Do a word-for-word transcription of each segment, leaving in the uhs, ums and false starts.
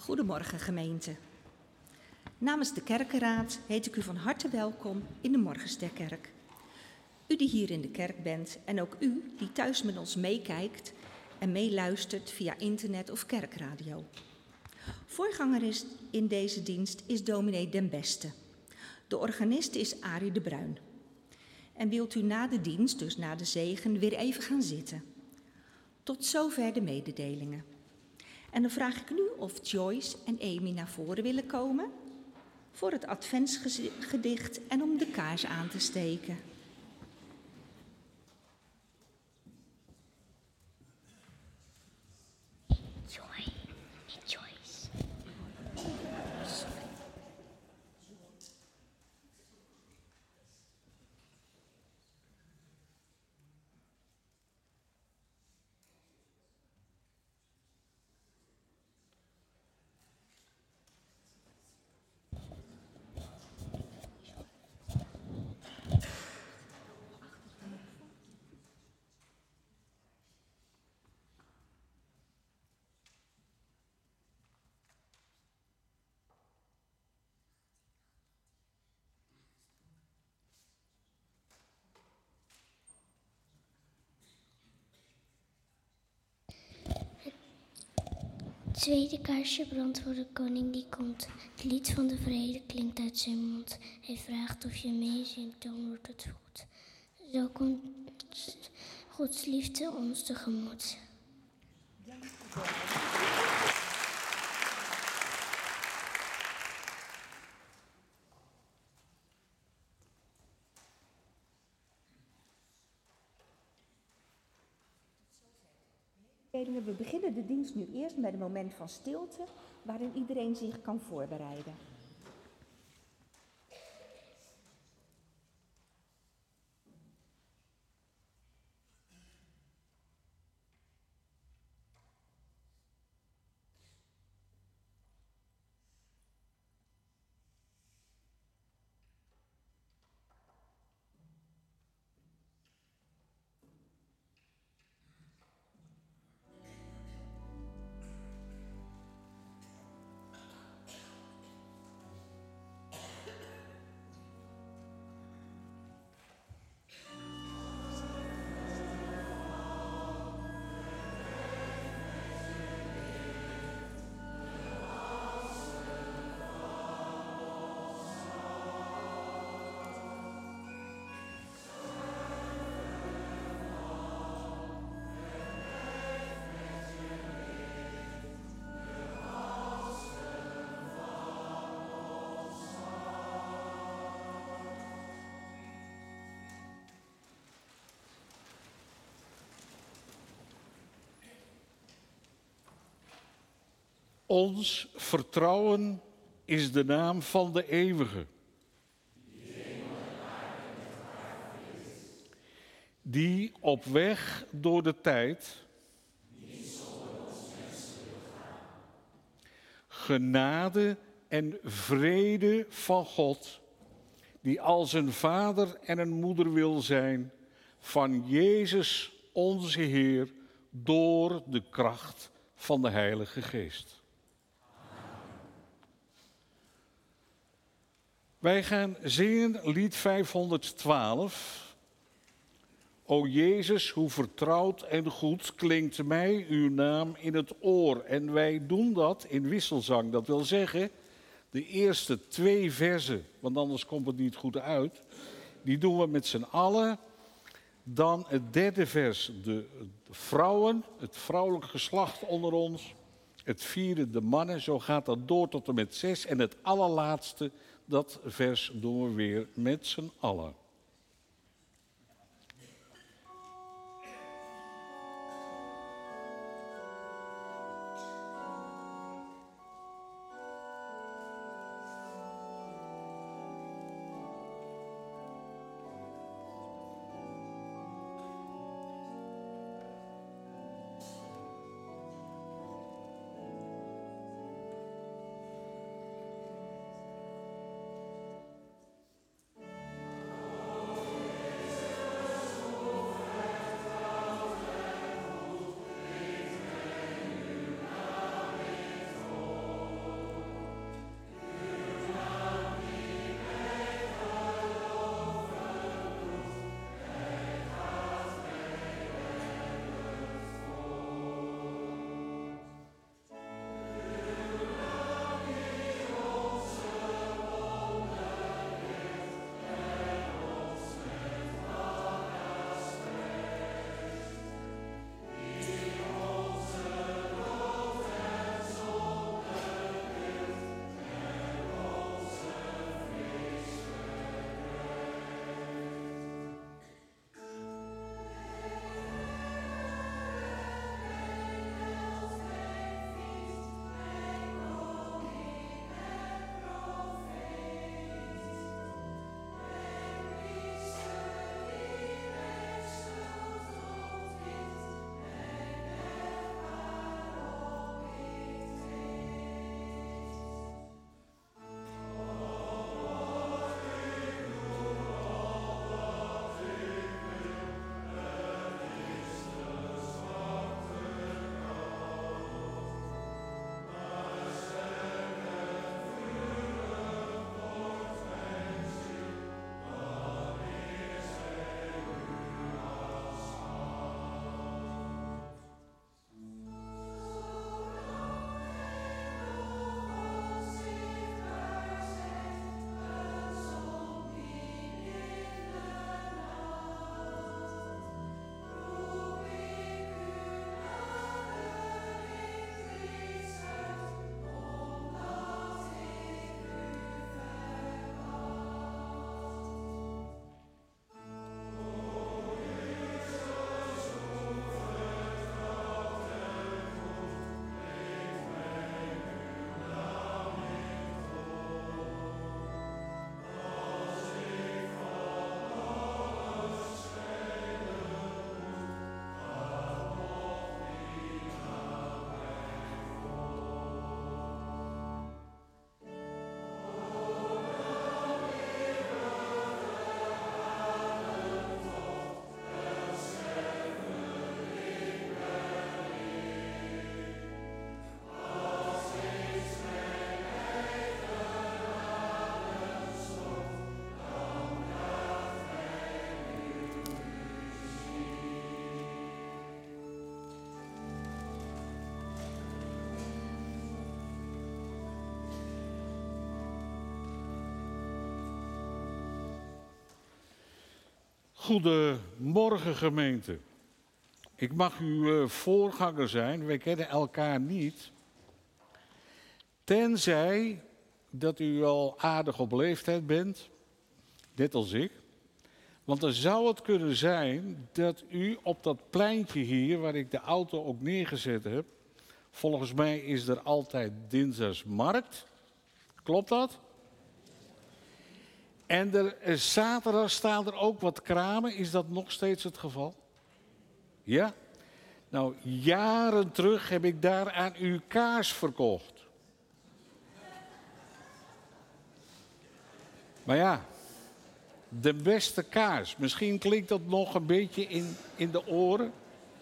Goedemorgen gemeente. Namens de kerkenraad heet ik u van harte welkom in de Morgensterkerk. U die hier in de kerk bent en ook u die thuis met ons meekijkt en meeluistert via internet of kerkradio. Voorganger is in deze dienst is dominee Den Beste. De organist is Arie de Bruin. En wilt u na de dienst, dus na de zegen, weer even gaan zitten. Tot zover de mededelingen. En dan vraag ik nu of Joyce en Amy naar voren willen komen voor het adventsgedicht en om de kaars aan te steken. Joy, niet Joyce. Het tweede kaarsje brandt voor de koning die komt. Het lied van de vrede klinkt uit zijn mond. Hij vraagt of je meezingt, dan wordt het goed. Zo komt Gods liefde ons tegemoet. We beginnen de dienst nu eerst met een moment van stilte, waarin iedereen zich kan voorbereiden. Ons vertrouwen is de naam van de eeuwige. Die op weg door de tijd genade en vrede van God, die als een vader en een moeder wil zijn, van Jezus onze Heer, door de kracht van de Heilige Geest. Wij gaan zingen lied vijfhonderdtwaalf. O Jezus, hoe vertrouwd en goed klinkt mij uw naam in het oor. En wij doen dat in wisselzang. Dat wil zeggen, de eerste twee verzen, want anders komt het niet goed uit, die doen we met z'n allen. Dan het derde vers, de vrouwen, het vrouwelijk geslacht onder ons. Het vierde, de mannen, zo gaat dat door tot en met zes. En het allerlaatste, dat vers doen we weer met z'n allen. Goedemorgen gemeente. Ik mag uw voorganger zijn, wij kennen elkaar niet. Tenzij dat u al aardig op leeftijd bent, net als ik. Want dan zou het kunnen zijn dat u op dat pleintje hier, waar ik de auto ook neergezet heb, volgens mij is er altijd dinsdagsmarkt. Klopt dat? En er, zaterdag staan er ook wat kramen. Is dat nog steeds het geval? Ja? Nou, jaren terug heb ik daar aan u kaas verkocht. Maar ja, de beste kaas. Misschien klinkt dat nog een beetje in, in de oren.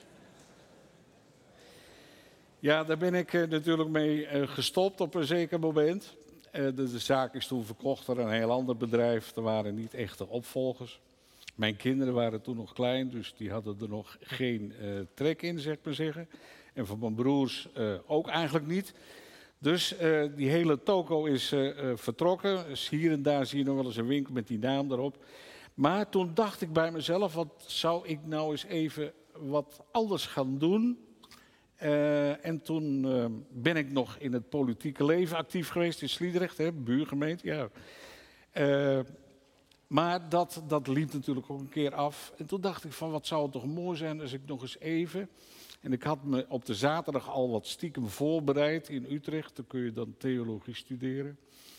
Ja, daar ben ik uh, natuurlijk mee uh, gestopt op een zeker moment. Uh, de, de zaak is toen verkocht aan een heel ander bedrijf. Er waren niet echte opvolgers. Mijn kinderen waren toen nog klein, dus die hadden er nog geen uh, trek in, zeg maar zeggen. En van mijn broers uh, ook eigenlijk niet. Dus uh, die hele toko is uh, uh, vertrokken. Dus hier en daar zie je nog wel eens een winkel met die naam erop. Maar toen dacht ik bij mezelf, wat zou ik nou eens even wat anders gaan doen? Uh, en toen uh, ben ik nog in het politieke leven actief geweest in Sliedrecht, hè, buurgemeente. Ja. Uh, maar dat, dat liep natuurlijk ook een keer af. En toen dacht ik van, wat zou het toch mooi zijn als ik nog eens even... En ik had me op de zaterdag al wat stiekem voorbereid in Utrecht. Dan kun je dan theologie studeren.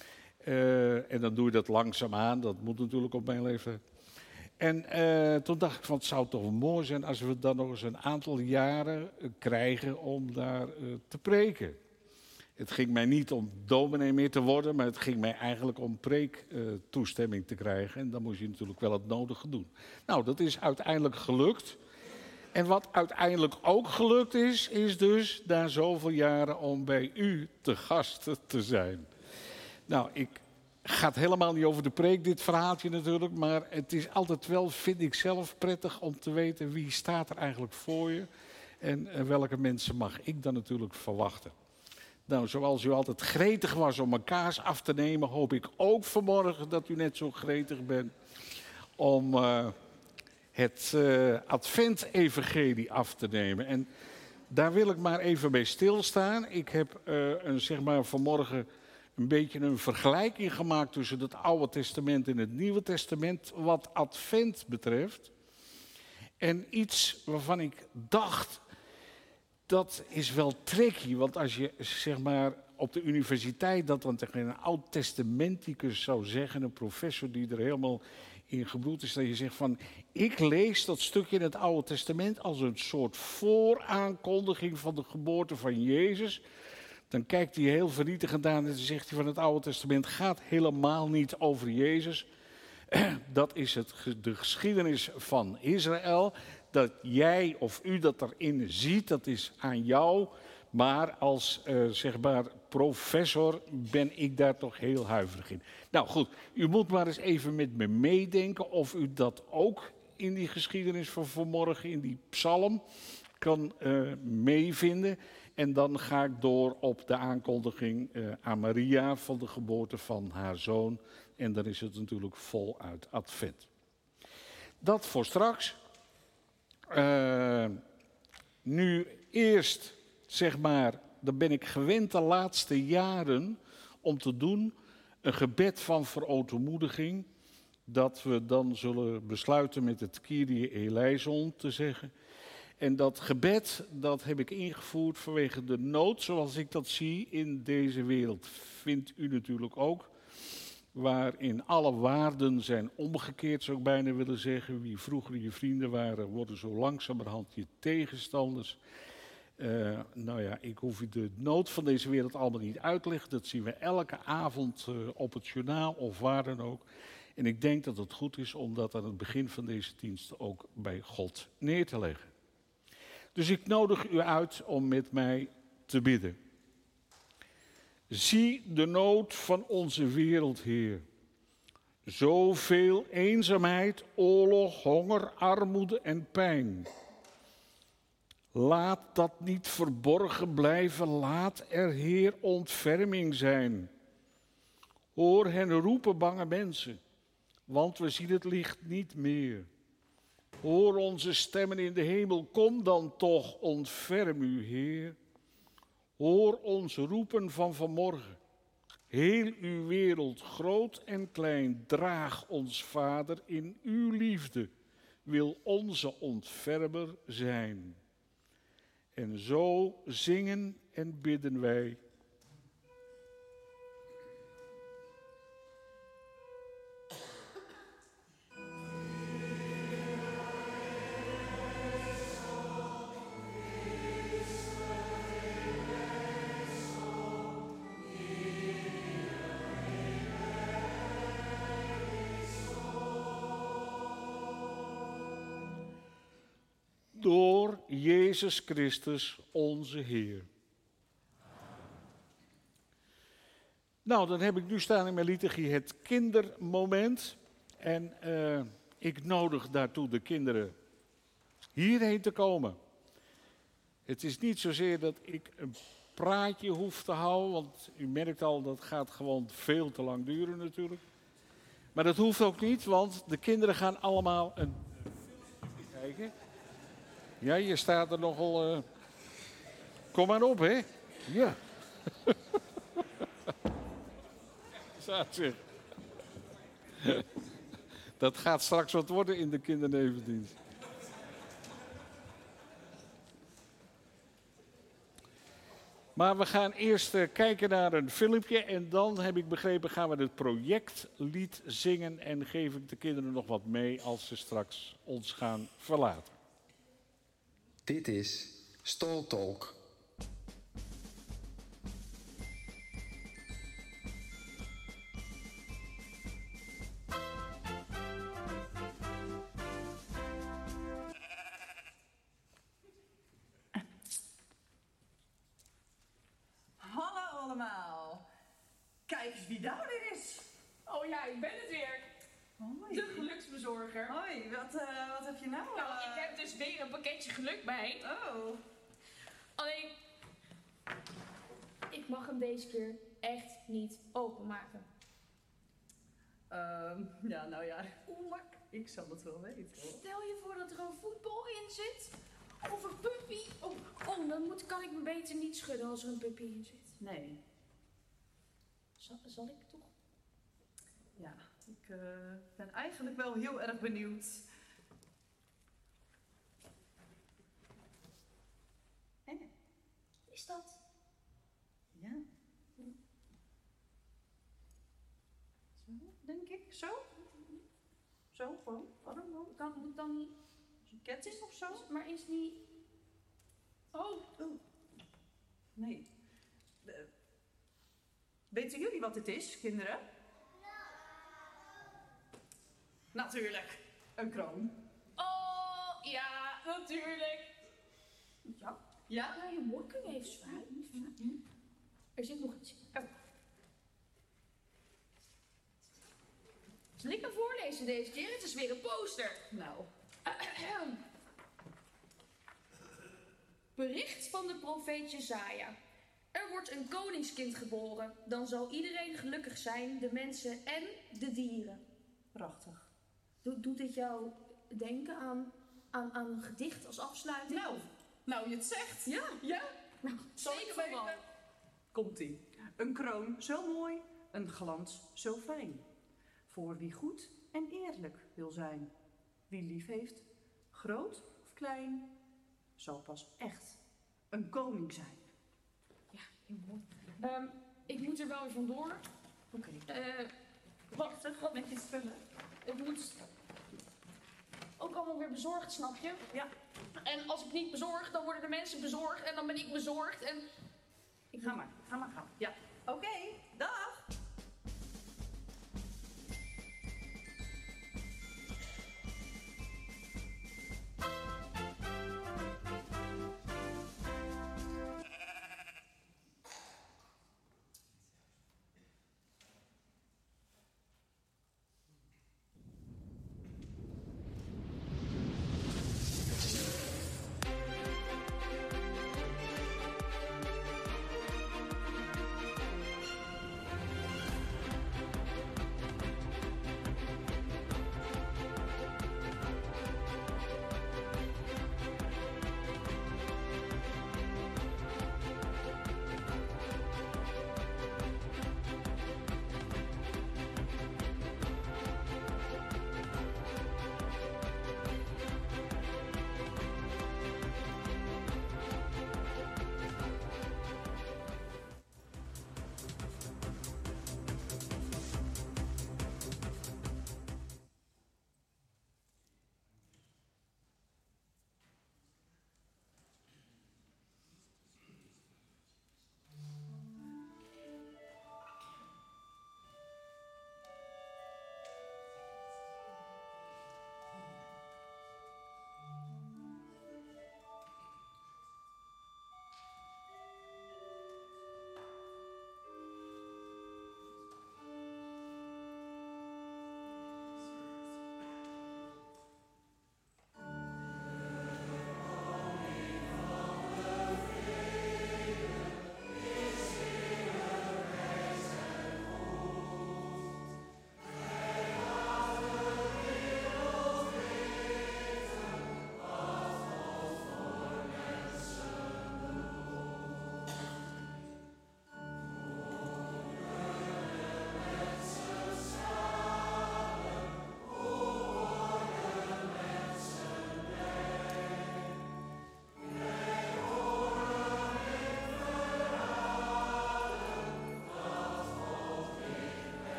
Uh, en dan doe je dat langzaamaan. Dat moet natuurlijk op mijn leeftijd. En uh, toen dacht ik van, het zou toch mooi zijn als we dan nog eens een aantal jaren uh, krijgen om daar uh, te preken. Het ging mij niet om dominee meer te worden, maar het ging mij eigenlijk om preektoestemming uh, te krijgen. En dan moest je natuurlijk wel het nodige doen. Nou, dat is uiteindelijk gelukt. En wat uiteindelijk ook gelukt is, is dus na zoveel jaren om bij u te gast te zijn. Nou, ik ga het helemaal niet over de preek, dit verhaaltje natuurlijk, maar het is altijd wel, vind ik zelf, prettig om te weten wie staat er eigenlijk voor je en welke mensen mag ik dan natuurlijk verwachten. Nou, zoals u altijd gretig was om een kaas af te nemen, hoop ik ook vanmorgen dat u net zo gretig bent om... Uh, het uh, Advent-evangelie af te nemen. En daar wil ik maar even bij stilstaan. Ik heb uh, een, zeg maar, vanmorgen een beetje een vergelijking gemaakt tussen het Oude Testament en het Nieuwe Testament wat Advent betreft. En iets waarvan ik dacht, dat is wel tricky. Want als je, zeg maar, op de universiteit dat dan tegen een oud-testamenticus zou zeggen, een professor die er helemaal in gebroed is, dat je zegt van, ik lees dat stukje in het Oude Testament als een soort vooraankondiging van de geboorte van Jezus. Dan kijkt hij heel vernietigend aan en dan zegt hij van, het Oude Testament gaat helemaal niet over Jezus. Dat is het, de geschiedenis van Israël. Dat jij of u dat erin ziet, dat is aan jou. Maar als uh, zeg maar professor ben ik daar toch heel huiverig in. Nou goed, u moet maar eens even met me meedenken of u dat ook in die geschiedenis van vanmorgen, in die psalm, kan uh, meevinden. En dan ga ik door op de aankondiging uh, aan Maria van de geboorte van haar zoon. En dan is het natuurlijk voluit Advent. Dat voor straks. Uh, nu eerst... Zeg maar, dan ben ik gewend de laatste jaren om te doen een gebed van verootmoediging. Dat we dan zullen besluiten met het Kyrie eleison te zeggen. En dat gebed, dat heb ik ingevoerd vanwege de nood zoals ik dat zie in deze wereld. Vindt u natuurlijk ook. Waarin alle waarden zijn omgekeerd, zou ik bijna willen zeggen. Wie vroeger je vrienden waren, worden zo langzamerhand je tegenstanders. Uh, nou ja, ik hoef u de nood van deze wereld allemaal niet uit te leggen. Dat zien we elke avond uh, op het journaal of waar dan ook. En ik denk dat het goed is om dat aan het begin van deze dienst ook bij God neer te leggen. Dus ik nodig u uit om met mij te bidden. Zie de nood van onze wereld, Heer. Zoveel eenzaamheid, oorlog, honger, armoede en pijn. Laat dat niet verborgen blijven, laat er, Heer, ontferming zijn. Hoor hen roepen, bange mensen, want we zien het licht niet meer. Hoor onze stemmen in de hemel, kom dan toch, ontferm u, Heer. Hoor ons roepen van vanmorgen. Heel uw wereld, groot en klein, draag ons, Vader, in uw liefde. Wil onze ontfermer zijn. En zo zingen en bidden wij. Door Jezus Christus, onze Heer. Nou, dan heb ik nu staan in mijn liturgie het kindermoment. En uh, ik nodig daartoe de kinderen hierheen te komen. Het is niet zozeer dat ik een praatje hoef te houden, want u merkt al, dat gaat gewoon veel te lang duren natuurlijk. Maar dat hoeft ook niet, want de kinderen gaan allemaal een filmpje kijken. Ja, je staat er nogal... Uh... Kom maar op, hè? Ja. Staat zich. Dat gaat straks wat worden in de kindernevendienst. Maar we gaan eerst uh, kijken naar een filmpje en dan, heb ik begrepen, gaan we het projectlied zingen en geef ik de kinderen nog wat mee als ze straks ons gaan verlaten. Dit is Staltalk. Hallo allemaal. Kijk eens wie daar weer is. Oh ja, ik ben het weer. Hoi. De geluksbezorger. Hoi, wat, uh, wat heb je nou? Nou, uh... ik heb dus weer een pakketje geluk bij. Oh. Alleen, ik mag hem deze keer echt niet openmaken. Um, ja, nou ja, oeh, ik zal het wel weten. Stel je voor dat er een voetbal in zit. Of een puppy. Oh, oh dan moet, kan ik me beter niet schudden als er een puppy in zit. Nee. Zal, zal ik toch? Ja, ik uh, ben eigenlijk wel heel erg benieuwd. En? Is dat? Ja. Zo, denk ik. Zo? Zo, gewoon. Waarom? Kan, moet dan niet... Een ketting of zo? Maar is niet... Oh. Oh. Nee. Uh, weten jullie wat dit is, kinderen? Natuurlijk. Een kroon. Oh, ja, natuurlijk. Ja. Ja? Ja, je mooi kun je even zwaar. Er zit nog iets in. Oh. Zal ik hem voorlezen deze keer? Het is weer een poster. Nou. Bericht van de profeet Jesaja. Er wordt een koningskind geboren. Dan zal iedereen gelukkig zijn, de mensen en de dieren. Prachtig. Do- doet dit jou denken aan, aan, aan een gedicht als afsluiting? Nou, nou je het zegt. Ja. Ja? Nou, Zal ik zeker hem wel. even? Komt-ie. Een kroon zo mooi, een glans zo fijn. Voor wie goed en eerlijk wil zijn. Wie lief heeft, groot of klein, zal pas echt een koning zijn. Ja, heel mooi. Um, ik moet er wel weer vandoor. Oké. Okay. Uh, wacht, wat met je spullen? Het moet ook allemaal weer bezorgd, snap je? Ja. En als ik niet bezorg, dan worden de mensen bezorgd en dan ben ik bezorgd en... Ik ga maar, ga maar, ga maar. Ja. Oké, okay, dag!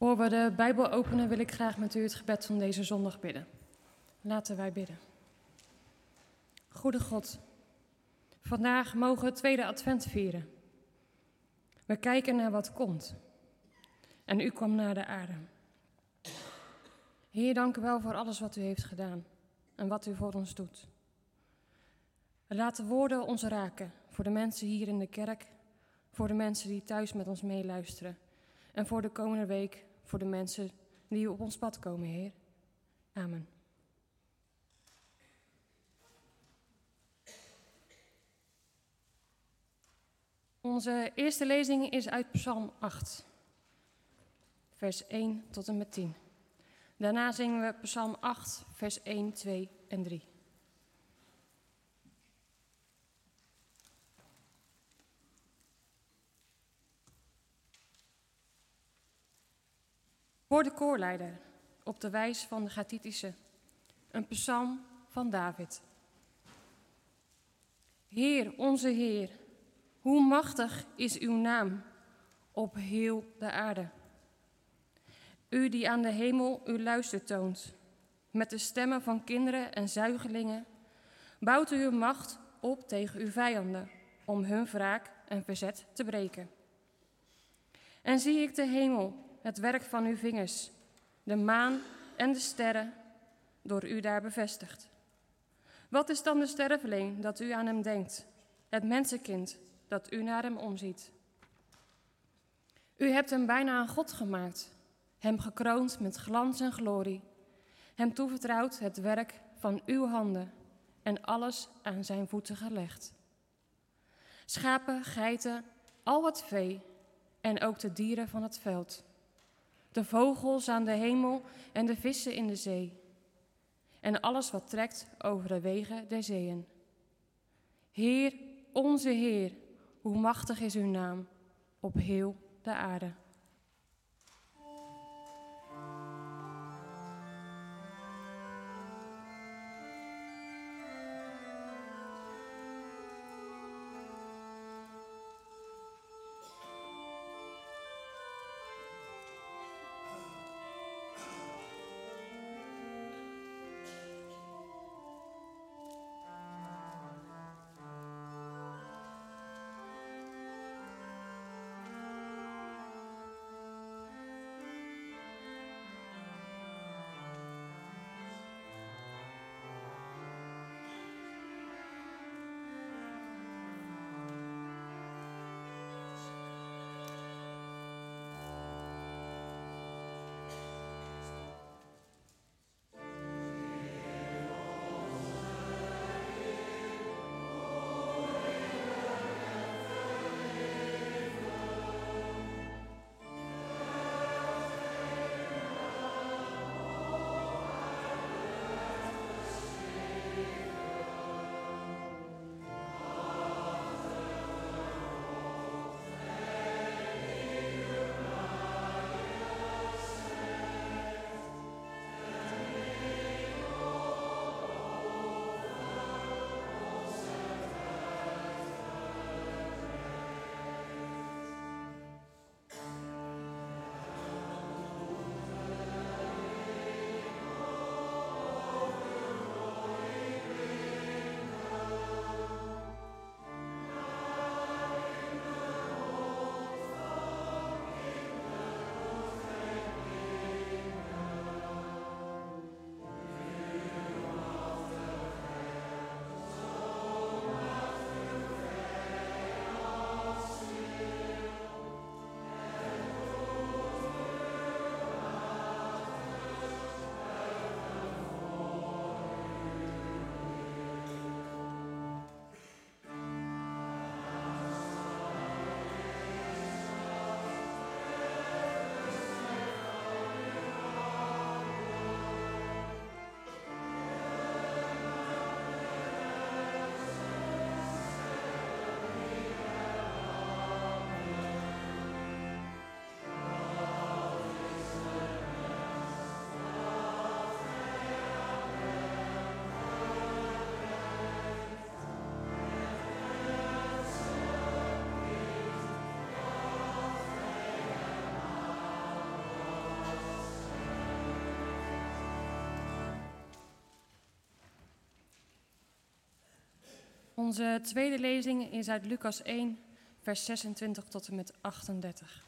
Voor we de Bijbel openen wil ik graag met u het gebed van deze zondag bidden. Laten wij bidden. Goede God, vandaag mogen we het tweede advent vieren. We kijken naar wat komt. En u kwam naar de aarde. Heer, dank u wel voor alles wat u heeft gedaan en wat u voor ons doet. Laat de woorden ons raken voor de mensen hier in de kerk, voor de mensen die thuis met ons meeluisteren en voor de komende week voor de mensen die op ons pad komen, Heer. Amen. Onze eerste lezing is uit Psalm acht, vers één tot en met tien. Daarna zingen we Psalm acht, vers één, twee en drie. Voor de koorleider, op de wijs van de Gatitische, een psalm van David. Heer, onze Heer, hoe machtig is uw naam op heel de aarde. U die aan de hemel uw luister toont, met de stemmen van kinderen en zuigelingen, bouwt u uw macht op tegen uw vijanden, om hun wraak en verzet te breken. En zie ik de hemel, het werk van uw vingers, de maan en de sterren, door u daar bevestigd. Wat is dan de sterveling dat u aan hem denkt, het mensenkind dat u naar hem omziet? U hebt hem bijna een God gemaakt, hem gekroond met glans en glorie, hem toevertrouwd het werk van uw handen en alles aan zijn voeten gelegd. Schapen, geiten, al wat vee en ook de dieren van het veld, de vogels aan de hemel en de vissen in de zee en alles wat trekt over de wegen der zeeën. Heer, onze Heer, hoe machtig is uw naam op heel de aarde. Onze tweede lezing is uit Lucas één, vers zesentwintig tot en met achtendertig.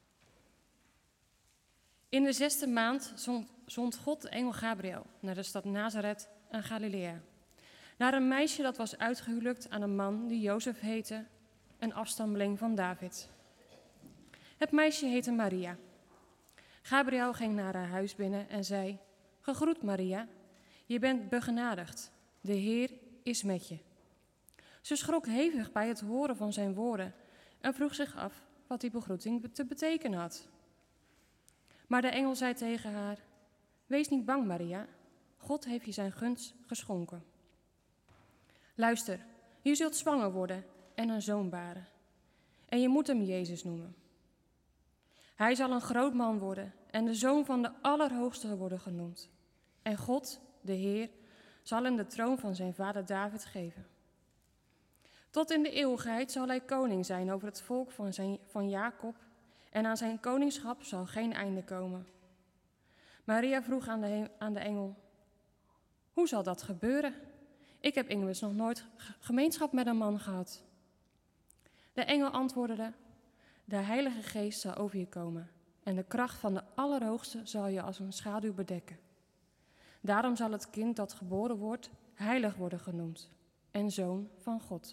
In de zesde maand zond, zond God de engel Gabriel naar de stad Nazareth aan Galilea, naar een meisje dat was uitgehuwelijkt aan een man die Jozef heette, een afstammeling van David. Het meisje heette Maria. Gabriel ging naar haar huis binnen en zei: Gegroet Maria, je bent begenadigd, de Heer is met je. Ze schrok hevig bij het horen van zijn woorden en vroeg zich af wat die begroeting te betekenen had. Maar de engel zei tegen haar: Wees niet bang, Maria, God heeft je zijn gunst geschonken. Luister, je zult zwanger worden en een zoon baren. En je moet hem Jezus noemen. Hij zal een groot man worden en de zoon van de Allerhoogste worden genoemd. En God, de Heer, zal hem de troon van zijn vader David geven. Tot in de eeuwigheid zal hij koning zijn over het volk van, zijn, van Jacob, en aan zijn koningschap zal geen einde komen. Maria vroeg aan de, aan de engel: Hoe zal dat gebeuren? Ik heb immers nog nooit gemeenschap met een man gehad. De engel antwoordde: De Heilige Geest zal over je komen en de kracht van de Allerhoogste zal je als een schaduw bedekken. Daarom zal het kind dat geboren wordt heilig worden genoemd en zoon van God.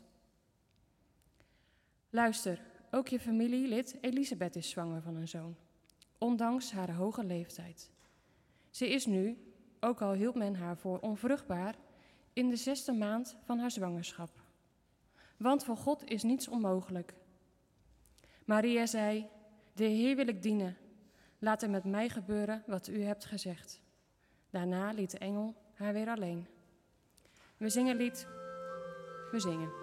Luister, ook je familielid Elisabeth is zwanger van een zoon, ondanks haar hoge leeftijd. Ze is nu, ook al hield men haar voor onvruchtbaar, in de zesde maand van haar zwangerschap. Want voor God is niets onmogelijk. Maria zei: De Heer wil ik dienen. Laat er met mij gebeuren wat u hebt gezegd. Daarna liet de engel haar weer alleen. We zingen lied. We zingen.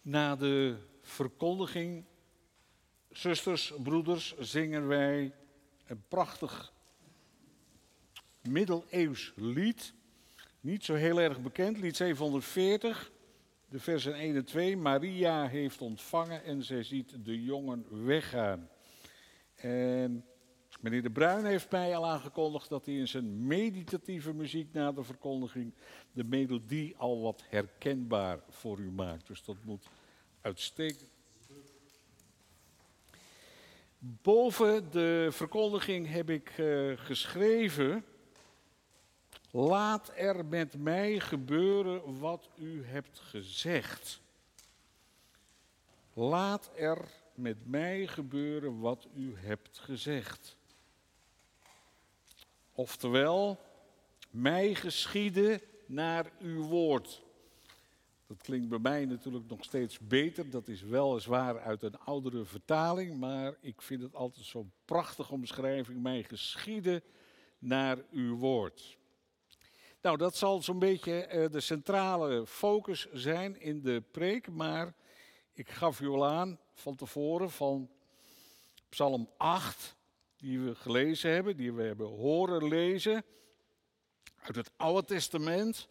Na de verkondiging, zusters, broeders, zingen wij een prachtig middeleeuws lied. Niet zo heel erg bekend, lied zevenhonderdveertig, de versen één en twee. Maria heeft ontvangen en zij ziet de jongen weggaan. En meneer De Bruin heeft mij al aangekondigd dat hij in zijn meditatieve muziek na de verkondiging de melodie al wat herkenbaar voor u maakt. Dus dat moet uitstekend. Boven de verkondiging heb ik uh, geschreven: laat er met mij gebeuren wat u hebt gezegd. Laat er met mij gebeuren wat u hebt gezegd. Oftewel, mij geschieden naar uw woord. Dat klinkt bij mij natuurlijk nog steeds beter. Dat is weliswaar uit een oudere vertaling, maar ik vind het altijd zo'n prachtige omschrijving. Mij geschieden naar uw woord. Nou, dat zal zo'n beetje uh, de centrale focus zijn in de preek, maar ik gaf u al aan van tevoren van Psalm acht, die we gelezen hebben, die we hebben horen lezen uit het Oude Testament.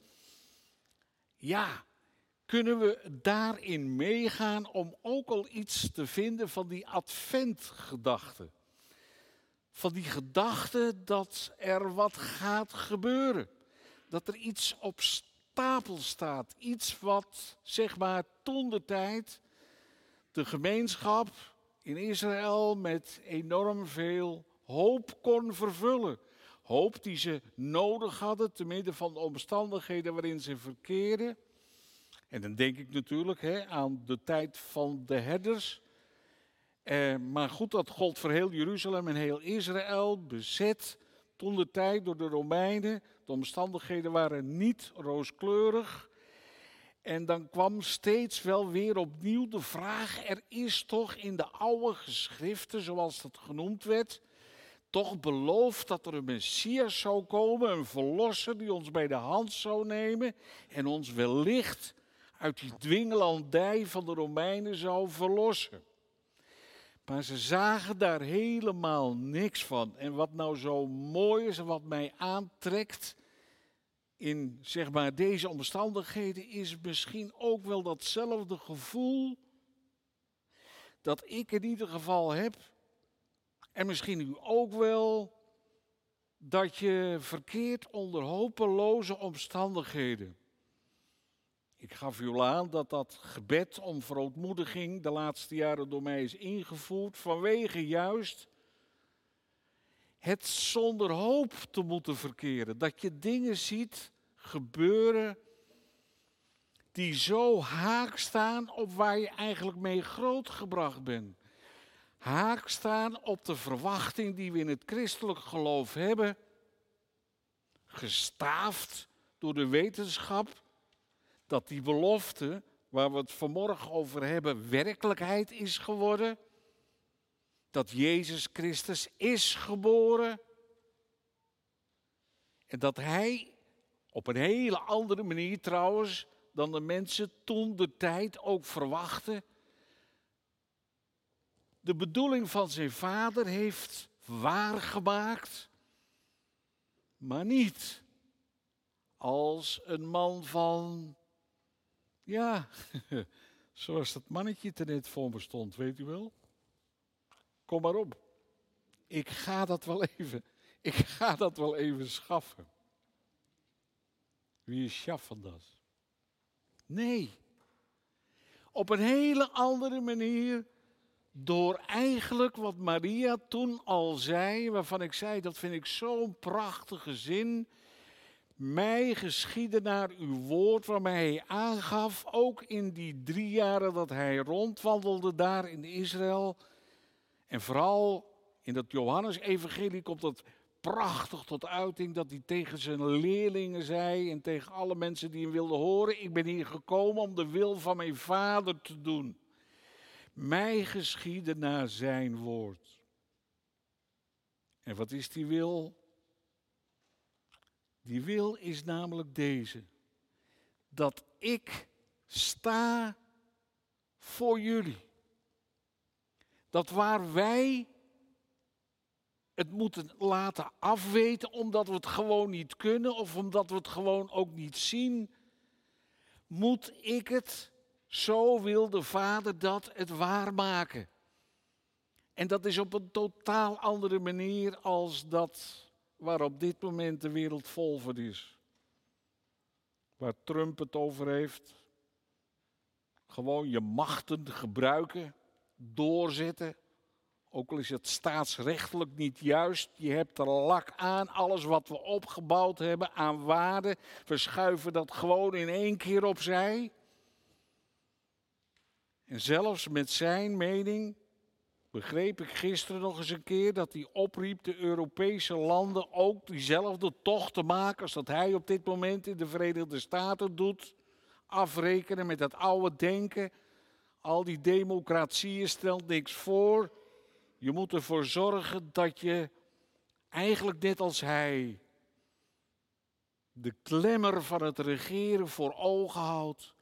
Ja, kunnen we daarin meegaan om ook al iets te vinden van die adventgedachte? Van die gedachte dat er wat gaat gebeuren. Dat er iets op stapel staat. Iets wat, zeg maar, toentertijd de gemeenschap in Israël met enorm veel hoop kon vervullen. Hoop die ze nodig hadden te midden van de omstandigheden waarin ze verkeerden. En dan denk ik natuurlijk hè, aan de tijd van de herders. Eh, maar goed, dat gold voor heel Jeruzalem en heel Israël, bezet toentertijd door de Romeinen. De omstandigheden waren niet rooskleurig. En dan kwam steeds wel weer opnieuw de vraag, er is toch in de oude geschriften, zoals dat genoemd werd, toch beloofd dat er een Messias zou komen, een verlosser die ons bij de hand zou nemen en ons wellicht uit die dwingelandij van de Romeinen zou verlossen. Maar ze zagen daar helemaal niks van. En wat nou zo mooi is en wat mij aantrekt in zeg maar deze omstandigheden is misschien ook wel datzelfde gevoel dat ik in ieder geval heb. En misschien u ook wel, dat je verkeert onder hopeloze omstandigheden. Ik gaf u al aan dat dat gebed om verootmoediging de laatste jaren door mij is ingevoerd vanwege juist het zonder hoop te moeten verkeren. Dat je dingen ziet gebeuren die zo haak staan op waar je eigenlijk mee grootgebracht bent. Haak staan op de verwachting die we in het christelijk geloof hebben, gestaafd door de wetenschap, dat die belofte waar we het vanmorgen over hebben werkelijkheid is geworden. Dat Jezus Christus is geboren. En dat hij op een hele andere manier trouwens dan de mensen toen de tijd ook verwachten, de bedoeling van zijn vader heeft waargemaakt, maar niet als een man van, ja, zoals dat mannetje er net voor me stond, weet u wel? Kom maar op, ik ga dat wel even, ik ga dat wel even schaffen. Wie is schaffen dat? Nee, op een hele andere manier. Door eigenlijk wat Maria toen al zei, waarvan ik zei, dat vind ik zo'n prachtige zin. Mij geschieden naar uw woord, waarmee hij aangaf, ook in die drie jaren dat hij rondwandelde daar in Israël. En vooral in dat Johannes-evangelie komt dat prachtig tot uiting, dat hij tegen zijn leerlingen zei en tegen alle mensen die hem wilden horen, ik ben hier gekomen om de wil van mijn vader te doen. Mij geschieden naar zijn woord. En wat is die wil? Die wil is namelijk deze. Dat ik sta voor jullie. Dat waar wij het moeten laten afweten omdat we het gewoon niet kunnen of omdat we het gewoon ook niet zien, moet ik het, zo wil de Vader dat, het waarmaken. En dat is op een totaal andere manier als dat waar op dit moment de wereld vol van is. Waar Trump het over heeft. Gewoon je machten gebruiken, doorzetten. Ook al is het staatsrechtelijk niet juist. Je hebt er lak aan. Alles wat we opgebouwd hebben aan waarde. We schuiven dat gewoon in één keer opzij. En zelfs met zijn mening begreep ik gisteren nog eens een keer dat hij opriep de Europese landen ook diezelfde tocht te maken als dat hij op dit moment in de Verenigde Staten doet. Afrekenen met dat oude denken. Al die democratieën stelt niks voor. Je moet ervoor zorgen dat je eigenlijk net als hij de klemmer van het regeren voor ogen houdt.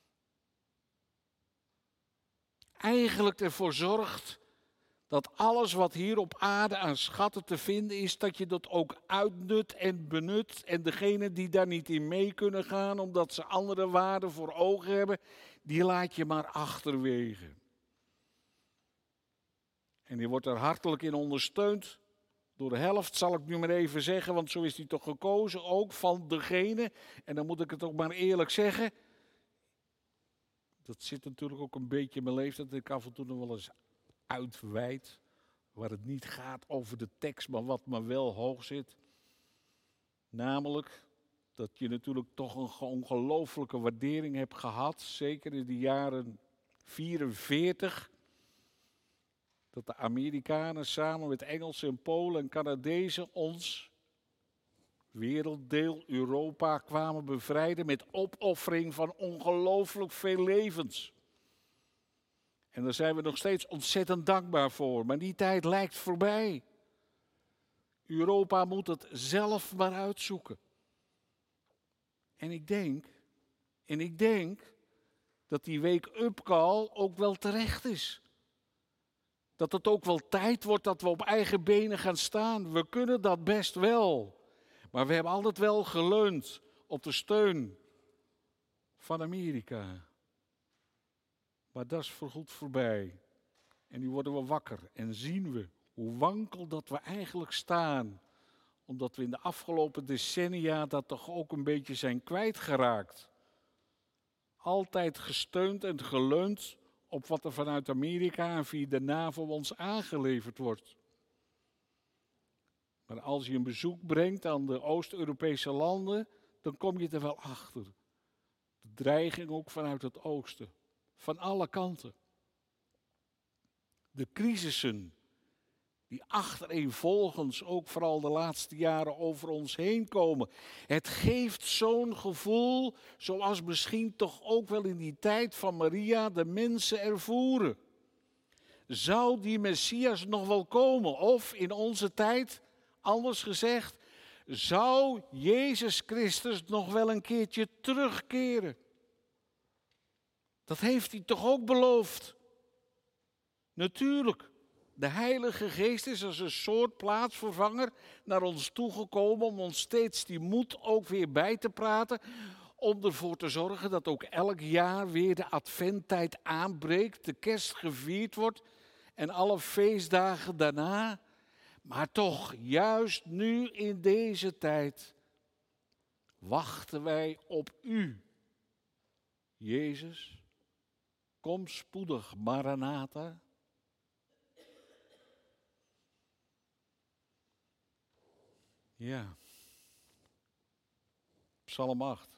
Eigenlijk ervoor zorgt dat alles wat hier op aarde aan schatten te vinden is, dat je dat ook uitnut en benut. En degenen die daar niet in mee kunnen gaan, omdat ze andere waarden voor ogen hebben, die laat je maar achterwege. En die wordt er hartelijk in ondersteund. Door de helft, zal ik nu maar even zeggen, want zo is hij toch gekozen, ook van degene. En dan moet ik het ook maar eerlijk zeggen. Dat zit natuurlijk ook een beetje in mijn leeftijd, dat ik af en toe nog wel eens uitweid. Waar het niet gaat over de tekst, maar wat maar wel hoog zit. Namelijk dat je natuurlijk toch een ongelooflijke waardering hebt gehad. Zeker in de jaren vierenveertig. Dat de Amerikanen samen met Engelsen en Polen en Canadezen ons werelddeel Europa kwamen bevrijden met opoffering van ongelooflijk veel levens. En daar zijn we nog steeds ontzettend dankbaar voor. Maar die tijd lijkt voorbij. Europa moet het zelf maar uitzoeken. En ik denk, en ik denk dat die wake-up call ook wel terecht is. Dat het ook wel tijd wordt dat we op eigen benen gaan staan. We kunnen dat best wel. Maar we hebben altijd wel geleund op de steun van Amerika. Maar dat is voorgoed voorbij. En nu worden we wakker en zien we hoe wankel dat we eigenlijk staan. Omdat we in de afgelopen decennia dat toch ook een beetje zijn kwijtgeraakt. Altijd gesteund en geleund op wat er vanuit Amerika en via de NAVO ons aangeleverd wordt. Maar als je een bezoek brengt aan de Oost-Europese landen, dan kom je er wel achter. De dreiging ook vanuit het oosten. Van alle kanten. De crisissen die achtereenvolgens ook vooral de laatste jaren over ons heen komen. Het geeft zo'n gevoel, zoals misschien toch ook wel in die tijd van Maria de mensen ervoeren. Zou die Messias nog wel komen? Of in onze tijd, anders gezegd, zou Jezus Christus nog wel een keertje terugkeren? Dat heeft hij toch ook beloofd? Natuurlijk, de Heilige Geest is als een soort plaatsvervanger naar ons toegekomen om ons steeds die moed ook weer bij te praten. Om ervoor te zorgen dat ook elk jaar weer de adventtijd aanbreekt, de kerst gevierd wordt en alle feestdagen daarna. Maar toch, juist nu in deze tijd, wachten wij op u, Jezus. Kom spoedig, Maranatha. Ja. Psalm acht.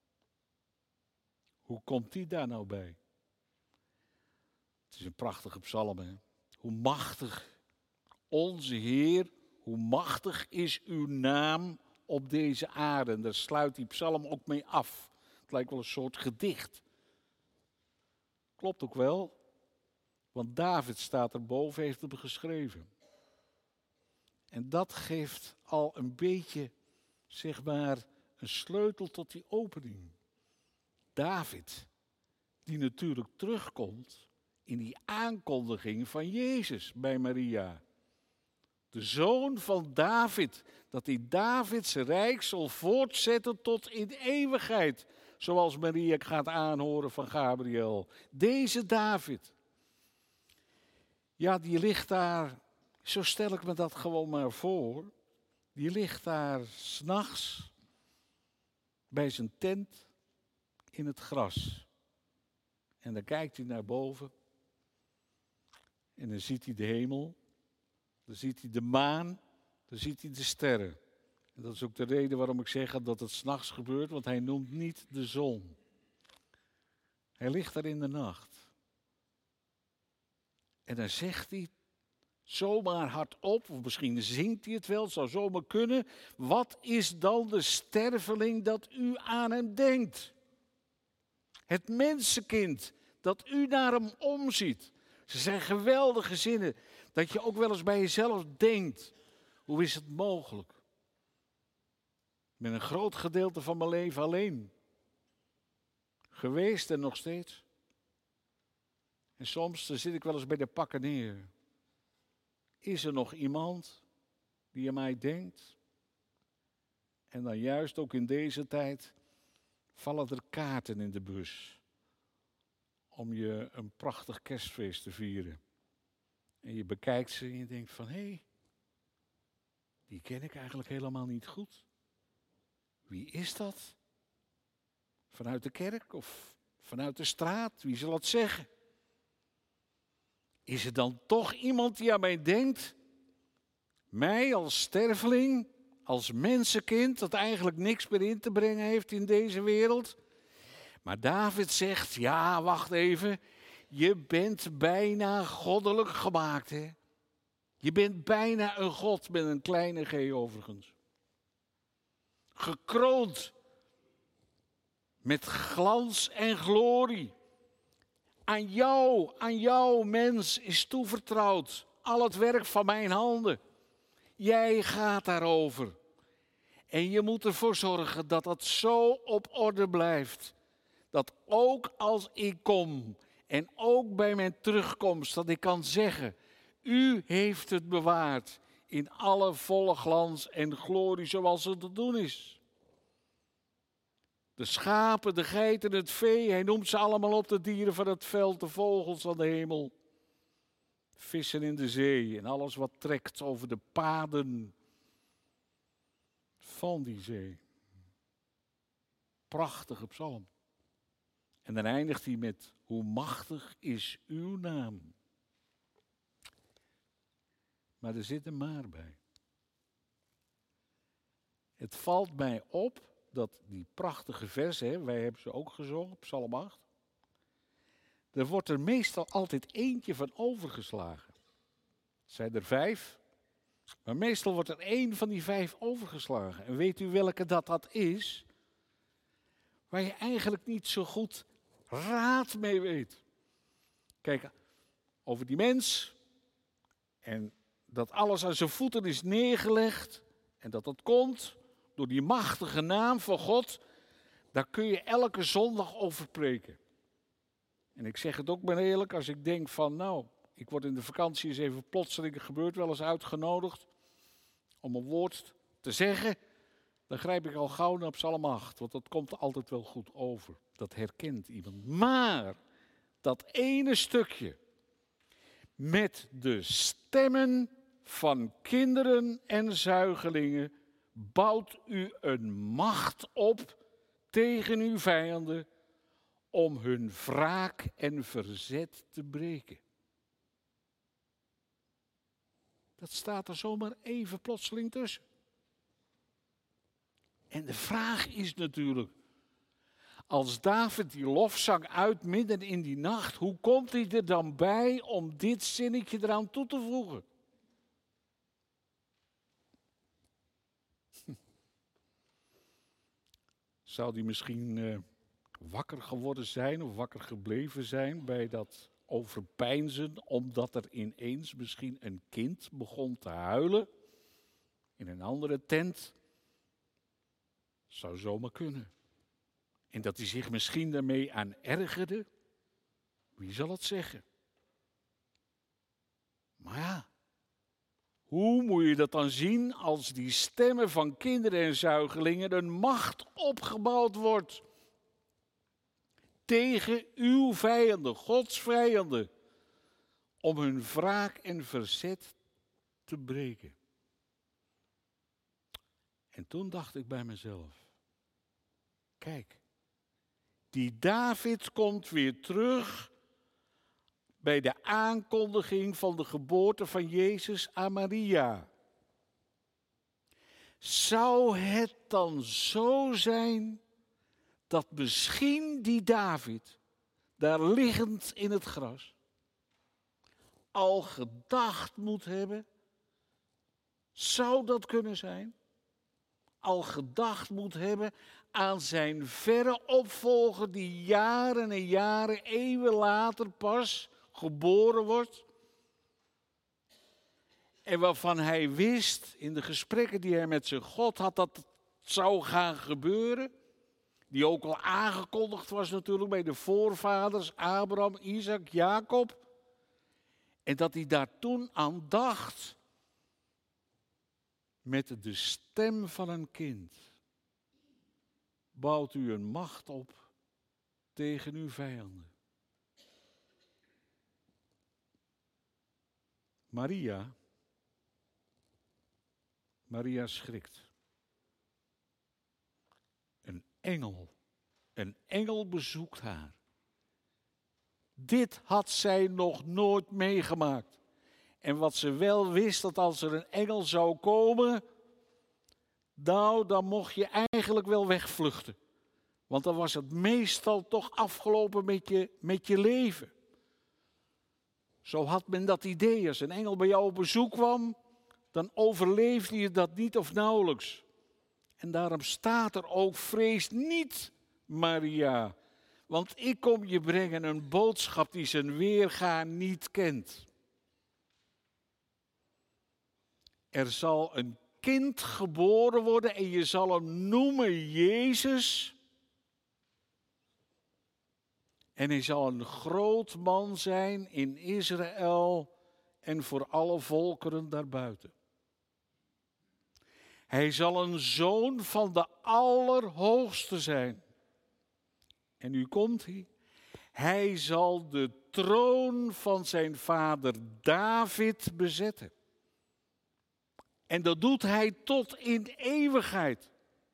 Hoe komt die daar nou bij? Het is een prachtige psalm, hè? Hoe machtig onze Heer, hoe machtig is uw naam op deze aarde. En daar sluit die psalm ook mee af. Het lijkt wel een soort gedicht. Klopt ook wel, want David staat erboven, heeft hem geschreven. En dat geeft al een beetje, zeg maar, een sleutel tot die opening. David, die natuurlijk terugkomt in die aankondiging van Jezus bij Maria. De zoon van David, dat hij Davids rijk zal voortzetten tot in eeuwigheid. Zoals Maria gaat aanhoren van Gabriel. Deze David. Ja, die ligt daar, zo stel ik me dat gewoon maar voor. Die ligt daar 's nachts bij zijn tent in het gras. En dan kijkt hij naar boven. En dan ziet hij de hemel. Dan ziet hij de maan. Dan ziet hij de sterren. En dat is ook de reden waarom ik zeg dat het 's nachts gebeurt, want hij noemt niet de zon. Hij ligt daar in de nacht. En dan zegt hij zomaar hardop, of misschien zingt hij het wel, het zou zomaar kunnen. Wat is dan de sterveling dat u aan hem denkt? Het mensenkind dat u naar hem omziet. Ze zijn geweldige zinnen, dat je ook wel eens bij jezelf denkt. Hoe is het mogelijk? Ik ben een groot gedeelte van mijn leven alleen geweest en nog steeds. En soms dan zit ik wel eens bij de pakken neer. Is er nog iemand die aan mij denkt? En dan juist ook in deze tijd vallen er kaarten in de bus. Om je een prachtig kerstfeest te vieren. En je bekijkt ze en je denkt van, hé, hey, die ken ik eigenlijk helemaal niet goed. Wie is dat? Vanuit de kerk of vanuit de straat? Wie zal het zeggen? Is er dan toch iemand die aan mij denkt? Mij als sterveling, als mensenkind, dat eigenlijk niks meer in te brengen heeft in deze wereld? Maar David zegt, ja, wacht even, je bent bijna goddelijk gemaakt, hè? Je bent bijna een god met een kleine g overigens. Gekroond met glans en glorie. Aan jou, aan jou mens is toevertrouwd al het werk van mijn handen. Jij gaat daarover. En je moet ervoor zorgen dat dat zo op orde blijft. Dat ook als ik kom en ook bij mijn terugkomst, dat ik kan zeggen, u heeft het bewaard in alle volle glans en glorie zoals het te doen is. De schapen, de geiten, het vee, hij noemt ze allemaal op, de dieren van het veld, de vogels van de hemel. Vissen in de zee en alles wat trekt over de paden van die zee. Prachtige psalm. En dan eindigt hij met, hoe machtig is uw naam. Maar er zit een maar bij. Het valt mij op dat die prachtige versen, wij hebben ze ook gezongen, Psalm acht. Er wordt er meestal altijd eentje van overgeslagen. Het zijn er vijf, maar meestal wordt er één van die vijf overgeslagen. En weet u welke dat dat is? Waar je eigenlijk niet zo goed raad mee weet. Kijk, over die mens en dat alles aan zijn voeten is neergelegd en dat dat komt door die machtige naam van God, daar kun je elke zondag over preken. En ik zeg het ook maar eerlijk, als ik denk van, nou, ik word in de vakantie eens even plotseling, gebeurt wel eens uitgenodigd om een woord te zeggen, dan grijp ik al gauw naar Psalm acht, want dat komt altijd wel goed over. Dat herkent iemand. Maar dat ene stukje met de stemmen van kinderen en zuigelingen bouwt u een macht op tegen uw vijanden om hun wraak en verzet te breken. Dat staat er zomaar even plotseling tussen. En de vraag is natuurlijk, als David die lofzang uit midden in die nacht, hoe komt hij er dan bij om dit zinnetje eraan toe te voegen? Zou die misschien uh, wakker geworden zijn of wakker gebleven zijn bij dat overpeinzen, omdat er ineens misschien een kind begon te huilen in een andere tent? Zou zomaar kunnen. En dat hij zich misschien daarmee aan ergerde, Wie zal het zeggen? Maar ja, hoe moet je dat dan zien als die stemmen van kinderen en zuigelingen een macht opgebouwd wordt tegen uw vijanden, Gods vijanden, om hun wraak en verzet te breken? En toen dacht ik bij mezelf, kijk, die David komt weer terug bij de aankondiging van de geboorte van Jezus aan Maria. Zou het dan zo zijn dat misschien die David, daar liggend in het gras, al gedacht moet hebben? Zou dat kunnen zijn? Al gedacht moet hebben aan zijn verre opvolger die jaren en jaren, eeuwen later pas geboren wordt. En waarvan hij wist in de gesprekken die hij met zijn God had dat het zou gaan gebeuren. Die ook al aangekondigd was natuurlijk bij de voorvaders Abraham, Isaac, Jacob. En dat hij daar toen aan dacht met de stem van een kind. Bouwt u een macht op tegen uw vijanden. Maria, Maria schrikt. Een engel, een engel bezoekt haar. Dit had zij nog nooit meegemaakt. En wat ze wel wist, dat als er een engel zou komen, nou, dan mocht je eigenlijk wel wegvluchten. Want dan was het meestal toch afgelopen met je, met je leven. Zo had men dat idee. Als een engel bij jou op bezoek kwam, dan overleefde je dat niet of nauwelijks. En daarom staat er ook, vrees niet, Maria. Want ik kom je brengen een boodschap die zijn weerga niet kent. Er zal een kind geboren worden en je zal hem noemen Jezus. En hij zal een groot man zijn in Israël en voor alle volkeren daarbuiten. Hij zal een zoon van de Allerhoogste zijn. En nu komt hij. Hij zal de troon van zijn vader David bezetten. En dat doet hij tot in eeuwigheid.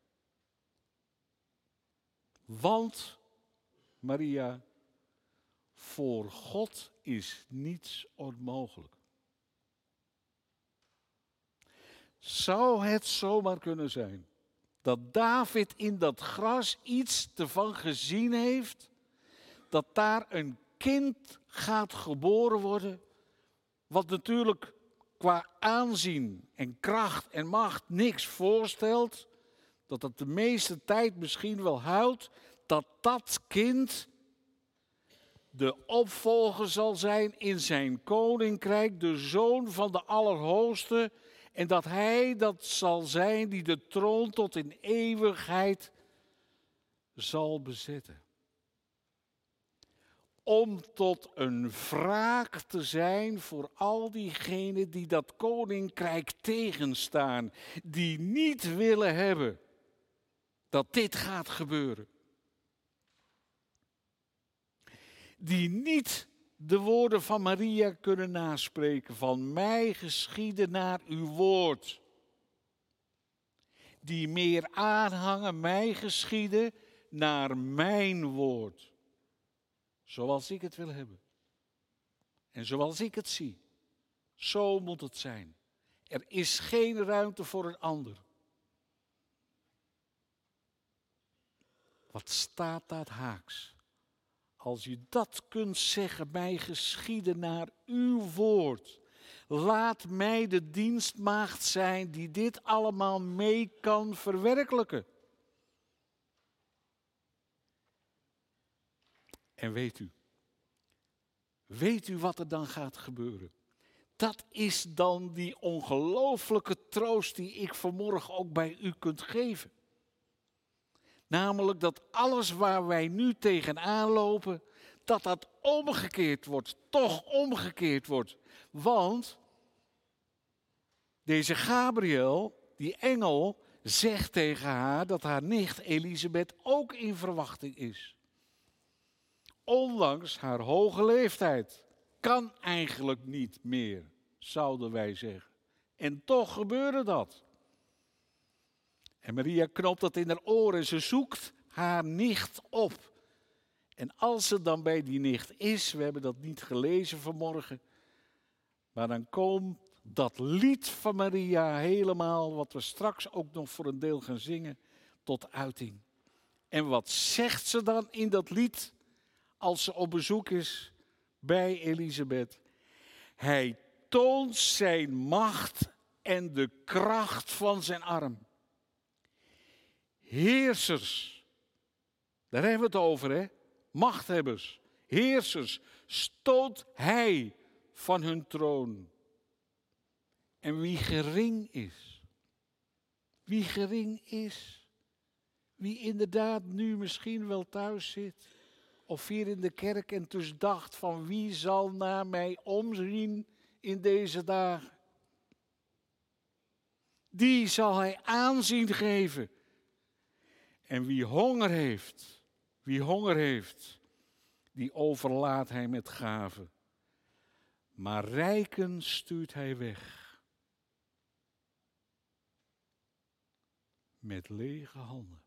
Want, Maria, voor God is niets onmogelijk. Zou het zomaar kunnen zijn dat David in dat gras iets ervan gezien heeft, dat daar een kind gaat geboren worden, wat natuurlijk qua aanzien en kracht en macht niks voorstelt, dat het de meeste tijd misschien wel huilt, dat dat kind de opvolger zal zijn in zijn koninkrijk, de zoon van de Allerhoogste, en dat hij dat zal zijn die de troon tot in eeuwigheid zal bezetten. Om tot een wraak te zijn voor al diegenen die dat koninkrijk tegenstaan, die niet willen hebben dat dit gaat gebeuren. Die niet de woorden van Maria kunnen naspreken, van mij geschieden naar uw woord. Die meer aanhangen, mij geschieden naar mijn woord. Zoals ik het wil hebben. En zoals ik het zie. Zo moet het zijn. Er is geen ruimte voor een ander. Wat staat daar haaks? Als je dat kunt zeggen, mij geschieden naar uw woord. Laat mij de dienstmaagd zijn die dit allemaal mee kan verwerkelijken. En weet u, weet u wat er dan gaat gebeuren? Dat is dan die ongelooflijke troost die ik vanmorgen ook bij u kunt geven. Namelijk dat alles waar wij nu tegenaan lopen, dat dat omgekeerd wordt, toch omgekeerd wordt. Want deze Gabriel, die engel, zegt tegen haar dat haar nicht Elisabeth ook in verwachting is. Ondanks haar hoge leeftijd. Kan eigenlijk niet meer, zouden wij zeggen. En toch gebeurde dat. En Maria knopt dat in haar oren en ze zoekt haar nicht op. En als ze dan bij die nicht is, we hebben dat niet gelezen vanmorgen, maar dan komt dat lied van Maria helemaal, wat we straks ook nog voor een deel gaan zingen, tot uiting. En wat zegt ze dan in dat lied als ze op bezoek is bij Elisabeth? Hij toont zijn macht en de kracht van zijn arm. Heersers, daar hebben we het over, hè? Machthebbers, heersers, stoot hij van hun troon. En wie gering is, wie gering is, wie inderdaad nu misschien wel thuis zit, of hier in de kerk en dus dacht van wie zal naar mij omzien in deze dagen. Die zal hij aanzien geven. En wie honger heeft, wie honger heeft, die overlaat hij met gaven. Maar rijken stuurt hij weg. Met lege handen.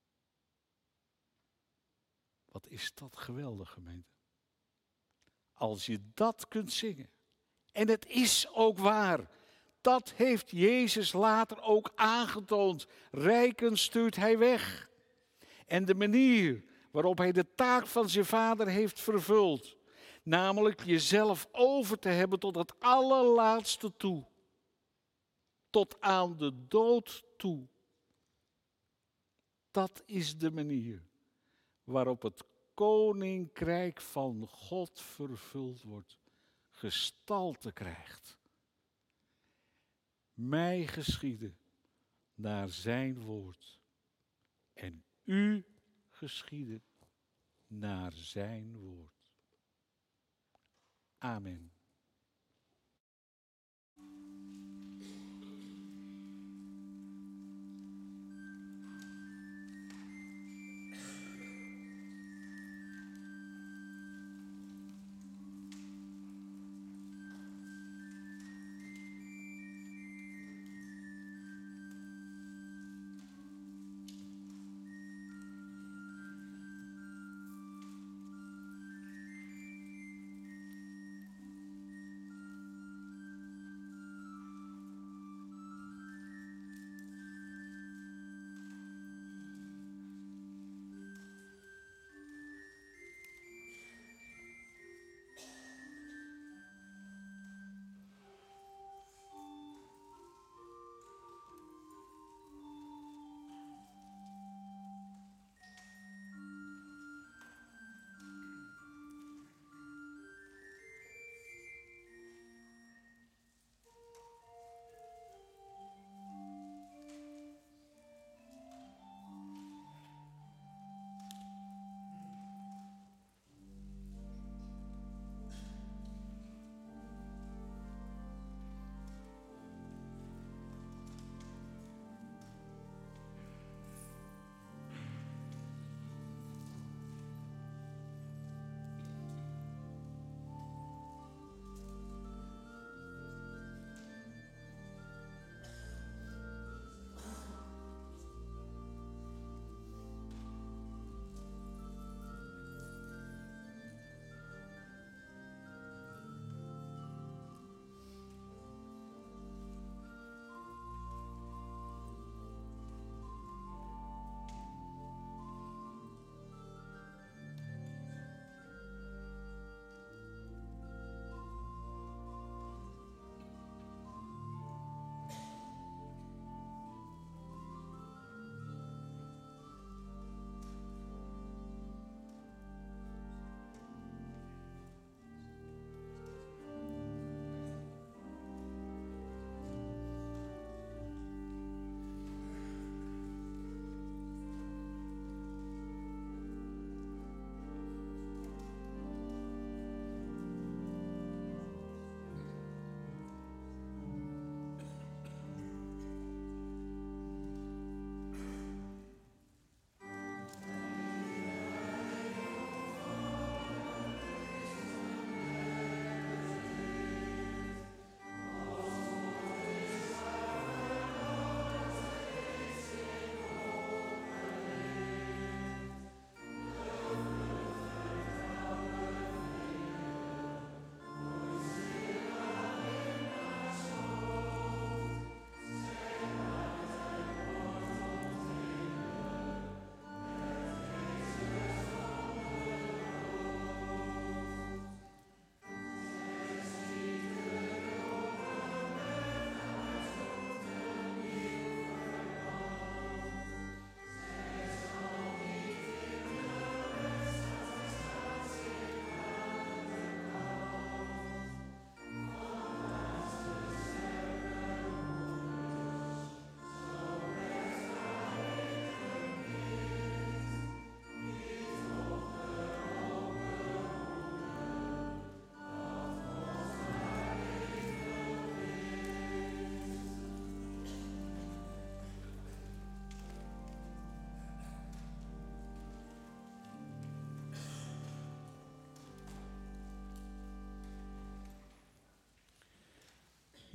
Wat is dat geweldig, gemeente. Als je dat kunt zingen. En het is ook waar. Dat heeft Jezus later ook aangetoond. Rijken stuurt hij weg. En de manier waarop hij de taak van zijn vader heeft vervuld. Namelijk jezelf over te hebben tot het allerlaatste toe. Tot aan de dood toe. Dat is de manier waarop het koninkrijk van God vervuld wordt. Gestalte krijgt. Mij geschieden naar zijn woord. En u geschieden naar zijn woord. Amen.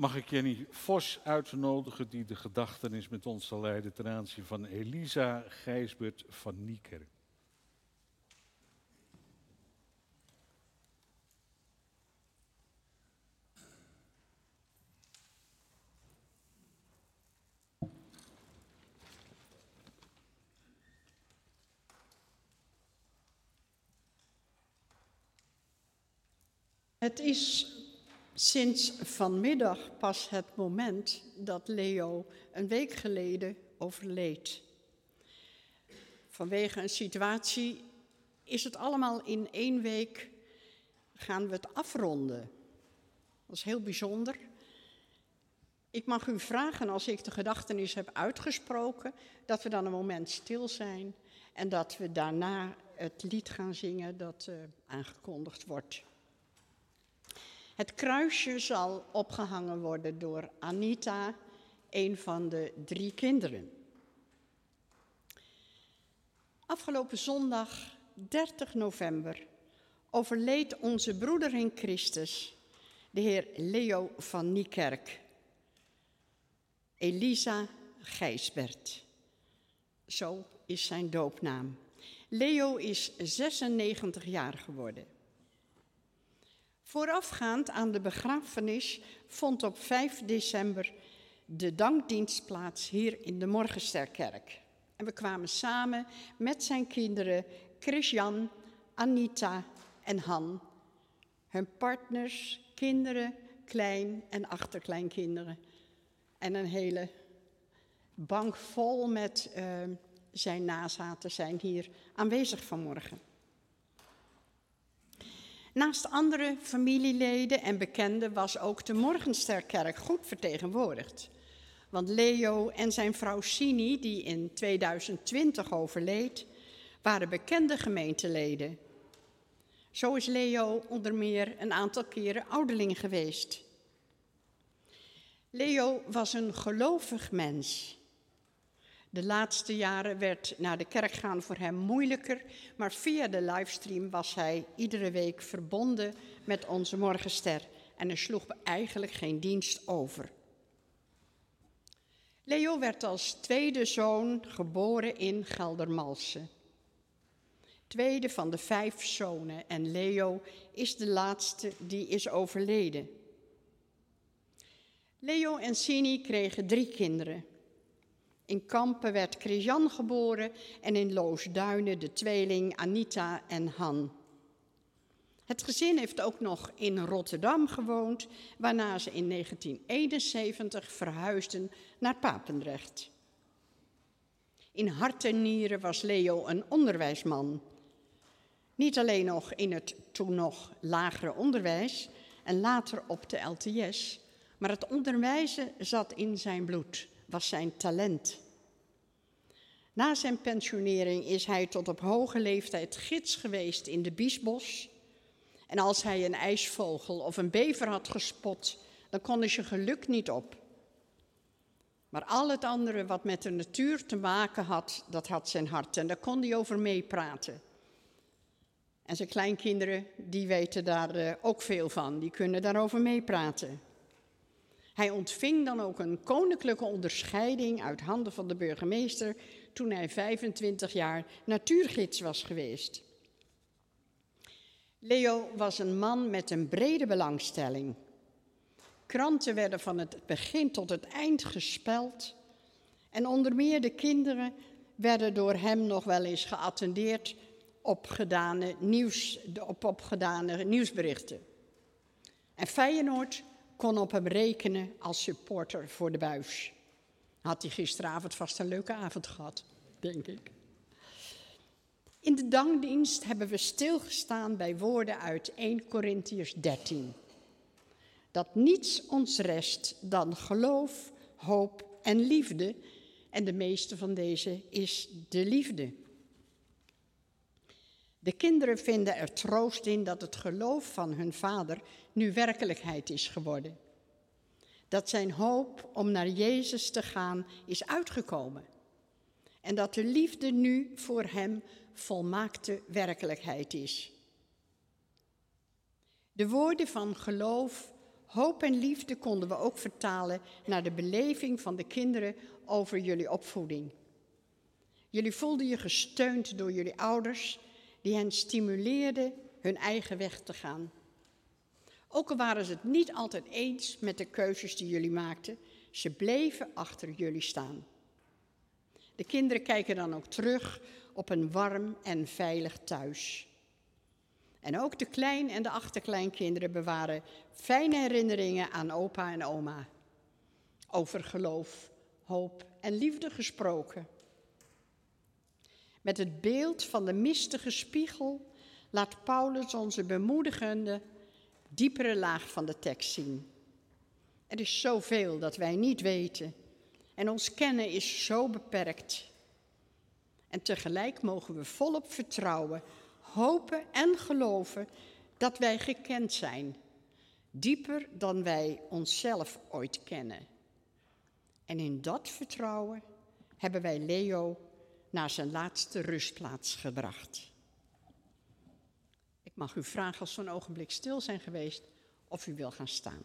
mag ik Jenny Vos uitnodigen die de gedachtenis met ons zal leiden ten aanzien van Elisa Gijsbert van Niekerk. Het is sinds vanmiddag pas het moment dat Leo een week geleden overleed. Vanwege een situatie is het allemaal in één week, gaan we het afronden. Dat is heel bijzonder. Ik mag u vragen, als ik de gedachtenis heb uitgesproken, dat we dan een moment stil zijn en dat we daarna het lied gaan zingen dat uh, aangekondigd wordt. Het kruisje zal opgehangen worden door Anita, een van de drie kinderen. Afgelopen zondag, dertig november, overleed onze broeder in Christus, de heer Leo van Niekerk. Elisa Gijsbert, zo is zijn doopnaam. Leo is zesennegentig jaar geworden. Voorafgaand aan de begrafenis vond op vijf december de dankdienst plaats hier in de Morgensterkerk. En we kwamen samen met zijn kinderen Christian, Anita en Han, hun partners, kinderen, klein- en achterkleinkinderen. En een hele bank vol met uh, zijn nazaten zijn hier aanwezig vanmorgen. Naast andere familieleden en bekenden was ook de Morgensterkerk goed vertegenwoordigd. Want Leo en zijn vrouw Sini, die in tweeduizend twintig overleed, waren bekende gemeenteleden. Zo is Leo onder meer een aantal keren ouderling geweest. Leo was een gelovig mens. De laatste jaren werd naar de kerk gaan voor hem moeilijker, maar via de livestream was hij iedere week verbonden met onze Morgenster en er sloeg eigenlijk geen dienst over. Leo werd als tweede zoon geboren in Geldermalsen. Tweede van de vijf zonen en Leo is de laatste die is overleden. Leo en Sini kregen drie kinderen. In Kampen werd Christian geboren en in Loosduinen de tweeling Anita en Han. Het gezin heeft ook nog in Rotterdam gewoond, waarna ze in negentien eenenzeventig verhuisden naar Papendrecht. In hart en nieren was Leo een onderwijsman. Niet alleen nog in het toen nog lagere onderwijs en later op de L T S, maar het onderwijzen zat in zijn bloed, was zijn talent. Na zijn pensionering is hij tot op hoge leeftijd gids geweest in de Biesbos. En als hij een ijsvogel of een bever had gespot, dan kon hij zijn geluk niet op. Maar al het andere wat met de natuur te maken had, dat had zijn hart en daar kon hij over meepraten. En zijn kleinkinderen, die weten daar uh, ook veel van, die kunnen daarover meepraten. Hij ontving dan ook een koninklijke onderscheiding uit handen van de burgemeester toen hij vijfentwintig jaar natuurgids was geweest. Leo was een man met een brede belangstelling. Kranten werden van het begin tot het eind gespeld en onder meer de kinderen werden door hem nog wel eens geattendeerd op gedane, nieuws, op opgedane nieuwsberichten. En Feyenoord kon op hem rekenen als supporter voor de buis. Had hij gisteravond vast een leuke avond gehad, denk ik. In de dankdienst hebben we stilgestaan bij woorden uit eerste Korintiërs dertien. Dat niets ons rest dan geloof, hoop en liefde. En de meeste van deze is de liefde. De kinderen vinden er troost in dat het geloof van hun vader nu werkelijkheid is geworden. Dat zijn hoop om naar Jezus te gaan is uitgekomen. En dat de liefde nu voor hem volmaakte werkelijkheid is. De woorden van geloof, Hoop en liefde konden we ook vertalen naar de beleving van de kinderen over jullie opvoeding. Jullie voelden je gesteund door jullie ouders, die hen stimuleerden hun eigen weg te gaan. Ook al waren ze het niet altijd eens met de keuzes die jullie maakten, ze bleven achter jullie staan. De kinderen kijken dan ook terug op een warm en veilig thuis. En ook de klein- en de achterkleinkinderen bewaren fijne herinneringen aan opa en oma. Over geloof, hoop en liefde gesproken. Met het beeld van de mistige spiegel laat Paulus onze bemoedigende, diepere laag van de tekst zien. Er is zoveel dat wij niet weten en ons kennen is zo beperkt. En tegelijk mogen we volop vertrouwen, hopen en geloven dat wij gekend zijn, dieper dan wij onszelf ooit kennen. En in dat vertrouwen hebben wij Leo naar zijn laatste rustplaats gebracht. Ik mag u vragen als we een ogenblik stil zijn geweest of u wil gaan staan.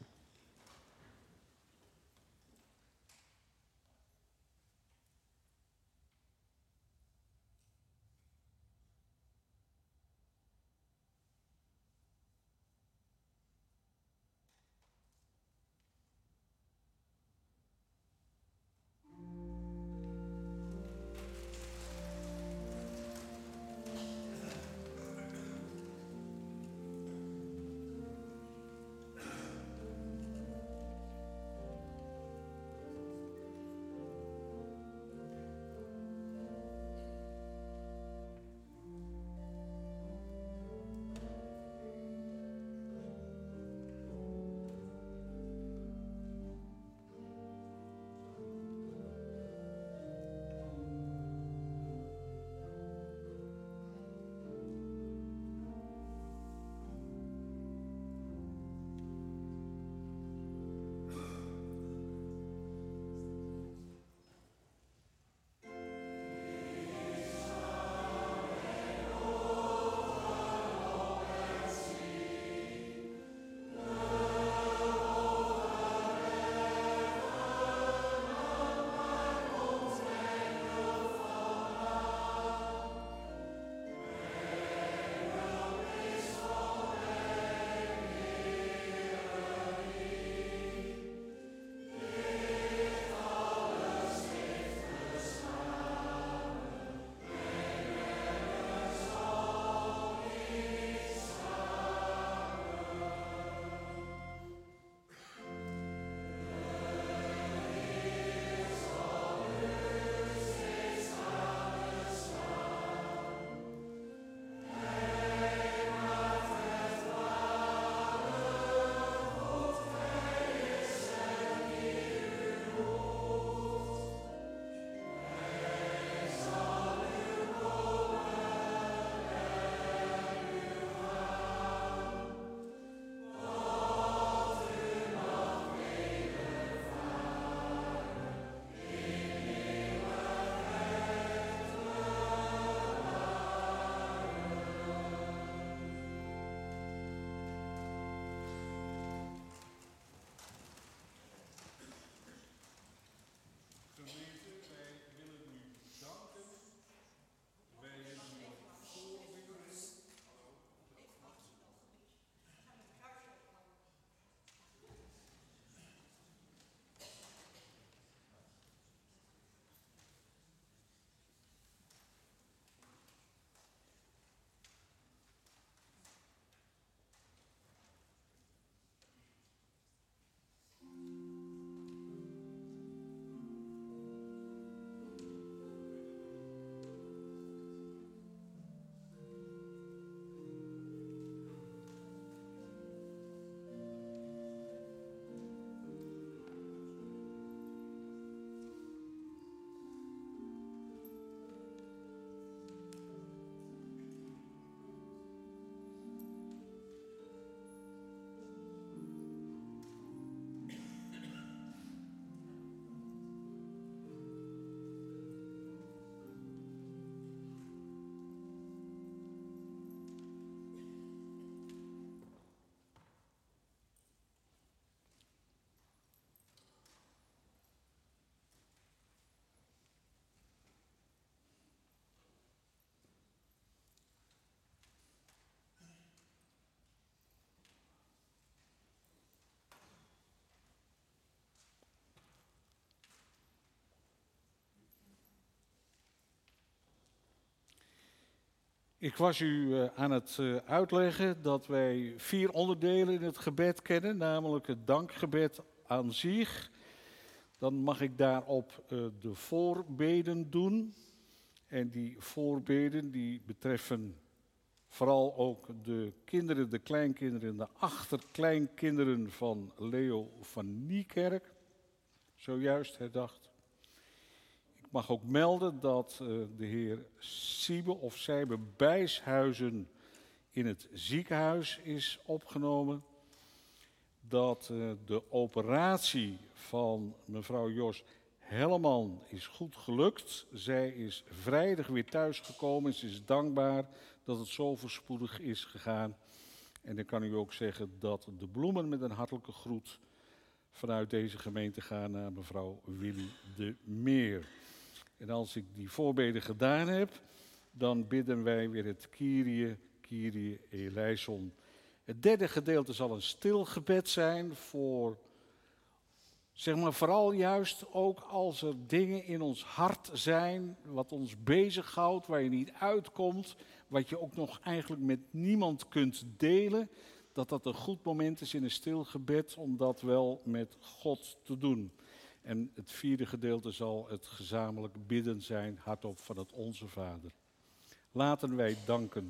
Ik was u uh, aan het uh, uitleggen dat wij vier onderdelen in het gebed kennen, namelijk het dankgebed aan zich. Dan mag ik daarop uh, de voorbeden doen. En die voorbeden die betreffen vooral ook de kinderen, de kleinkinderen en de achterkleinkinderen van Leo van Niekerk. Zojuist herdacht. Ik mag ook melden dat uh, de heer Siebe of Sijbe Bijshuizen in het ziekenhuis is opgenomen. Dat uh, de operatie van mevrouw Jos Helleman is goed gelukt. Zij is vrijdag weer thuisgekomen en ze is dankbaar dat het zo voorspoedig is gegaan. En ik kan u ook zeggen dat de bloemen met een hartelijke groet vanuit deze gemeente gaan naar mevrouw Willy de Meer. En als ik die voorbeden gedaan heb, dan bidden wij weer het Kyrie, Kyrie eleison. Het derde gedeelte zal een stil gebed zijn voor, zeg maar vooral juist ook als er dingen in ons hart zijn, wat ons bezighoudt, waar je niet uitkomt, wat je ook nog eigenlijk met niemand kunt delen, dat dat een goed moment is in een stil gebed om dat wel met God te doen. En het vierde gedeelte zal het gezamenlijk bidden zijn, hardop van het Onze Vader. Laten wij danken.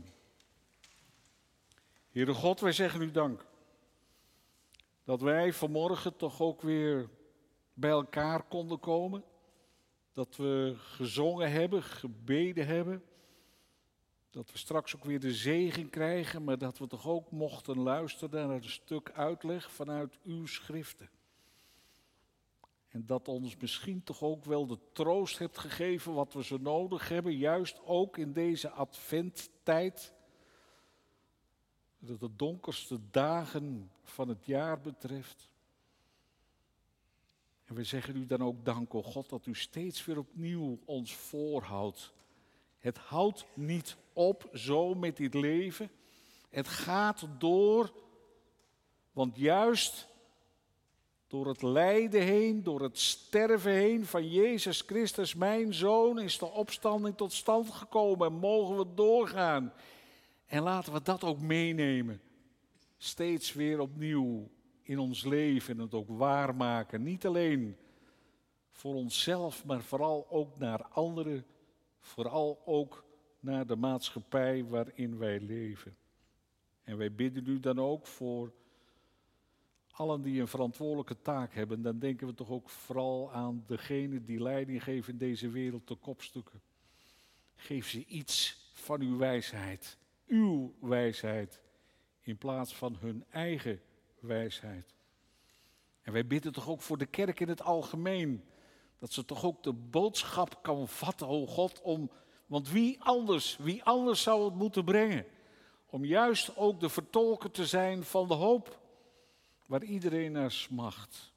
Heere God, wij zeggen u dank. Dat wij vanmorgen toch ook weer bij elkaar konden komen. Dat we gezongen hebben, gebeden hebben. Dat we straks ook weer de zegen krijgen, maar dat we toch ook mochten luisteren naar een stuk uitleg vanuit uw schriften. En dat ons misschien toch ook wel de troost hebt gegeven wat we zo nodig hebben, juist ook in deze adventtijd. Dat de donkerste dagen van het jaar betreft. En we zeggen u dan ook dank, o God, dat u steeds weer opnieuw ons voorhoudt. Het houdt niet op zo met dit leven. Het gaat door, want juist door het lijden heen, door het sterven heen van Jezus Christus, mijn Zoon, is de opstanding tot stand gekomen en mogen we doorgaan. En laten we dat ook meenemen, steeds weer opnieuw in ons leven en het ook waarmaken. Niet alleen voor onszelf, maar vooral ook naar anderen, vooral ook naar de maatschappij waarin wij leven. En wij bidden u dan ook voor allen die een verantwoordelijke taak hebben. Dan denken we toch ook vooral aan degenen die leiding geven in deze wereld, de kopstukken. Geef ze iets van uw wijsheid, uw wijsheid, in plaats van hun eigen wijsheid. En wij bidden toch ook voor de kerk in het algemeen, dat ze toch ook de boodschap kan vatten, o God, om, want wie anders, wie anders zou het moeten brengen? Om juist ook de vertolker te zijn van de hoop, waar iedereen naar smacht.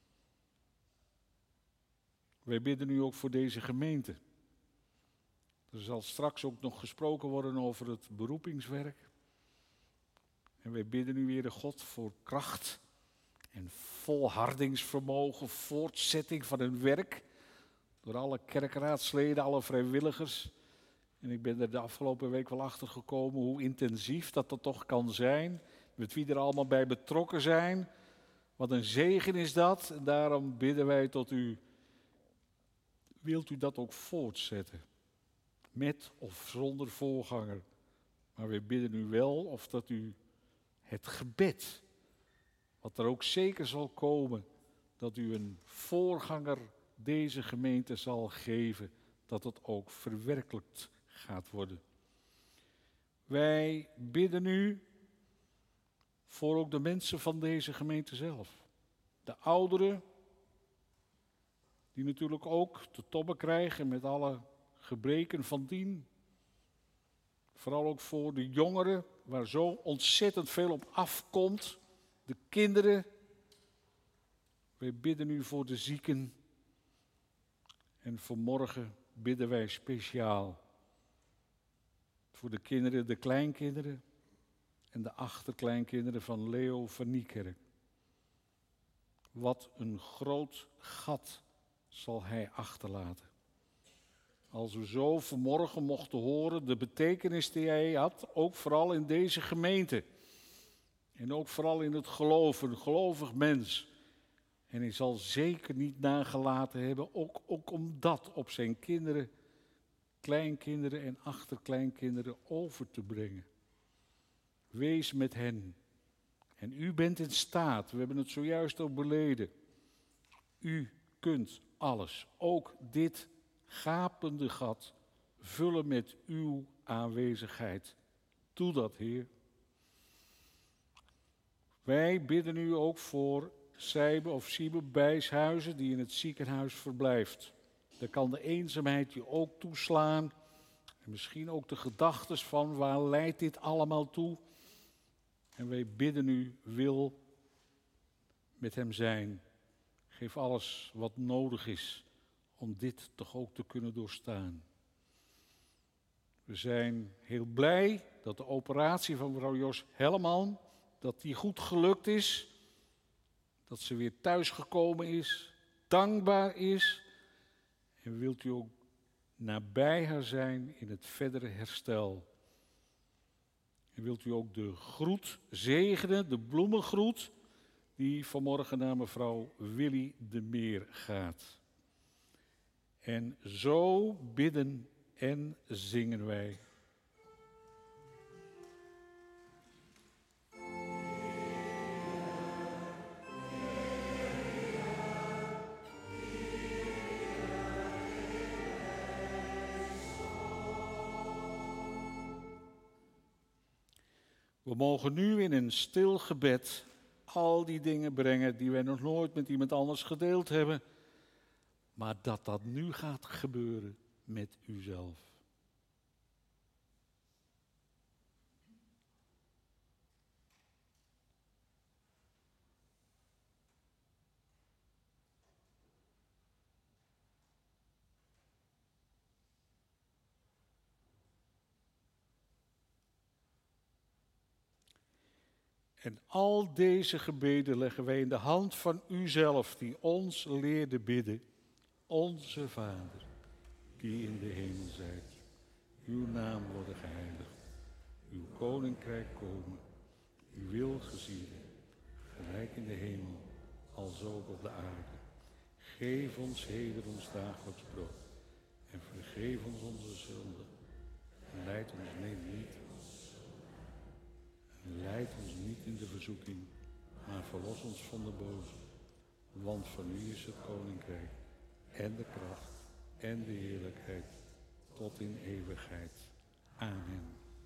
Wij bidden nu ook voor deze gemeente. Er zal straks ook nog gesproken worden over het beroepingswerk. En wij bidden u, Heere God, voor kracht en volhardingsvermogen, voortzetting van hun werk. Door alle kerkraadsleden, alle vrijwilligers. En ik ben er de afgelopen week wel achter gekomen hoe intensief dat dat toch kan zijn. Met wie er allemaal bij betrokken zijn. Wat een zegen is dat. En daarom bidden wij tot u. Wilt u dat ook voortzetten? Met of zonder voorganger. Maar wij bidden u wel of dat u het gebed, wat er ook zeker zal komen, dat u een voorganger deze gemeente zal geven, dat het ook verwerkelijkt gaat worden. Wij bidden u voor ook de mensen van deze gemeente zelf. De ouderen, die natuurlijk ook te tobben krijgen met alle gebreken van dien. Vooral ook voor de jongeren, waar zo ontzettend veel op afkomt. De kinderen. Wij bidden u voor de zieken. En vanmorgen bidden wij speciaal voor de kinderen, de kleinkinderen en de achterkleinkinderen van Leo van Niekerk. Wat een groot gat zal hij achterlaten. als we zo vanmorgen mochten horen de betekenis die hij had, ook vooral in deze gemeente. En ook vooral in het geloof, een gelovig mens. En hij zal zeker niet nagelaten hebben, ook, ook om dat op zijn kinderen, kleinkinderen en achterkleinkinderen over te brengen. Wees met hen. En u bent in staat, we hebben het zojuist ook beleden. U kunt alles, ook dit gapende gat, vullen met uw aanwezigheid. Doe dat, Heer. Wij bidden u ook voor Sijbe of Siebe Bijshuizen die in het ziekenhuis verblijft. Daar kan de eenzaamheid je ook toeslaan. En misschien ook de gedachtes van waar leidt dit allemaal toe. En wij bidden u, wil met hem zijn. Geef alles wat nodig is om dit toch ook te kunnen doorstaan. We zijn heel blij dat de operatie van mevrouw Jos Helleman, dat die goed gelukt is. Dat ze weer thuisgekomen is, dankbaar is. En wilt u ook nabij haar zijn in het verdere herstel. En wilt u ook de groet zegenen, de bloemengroet, die vanmorgen naar mevrouw Willy de Meer gaat. En zo bidden en zingen wij. We mogen nu in een stil gebed al die dingen brengen die wij nog nooit met iemand anders gedeeld hebben. Maar dat dat nu gaat gebeuren met uzelf. En al deze gebeden leggen wij in de hand van uzelf, die ons leerde bidden. Onze Vader, die in de hemel zijt, uw naam worden geheiligd, uw koninkrijk komen, uw wil geschieden, gelijk in de hemel, als ook op de aarde. Geef ons heden ons dagelijks brood en vergeef ons onze zonden en leid ons niet en leid ons niet in de verzoeking, maar verlos ons van de boze, want van u is het koninkrijk en de kracht en de heerlijkheid tot in eeuwigheid. Amen.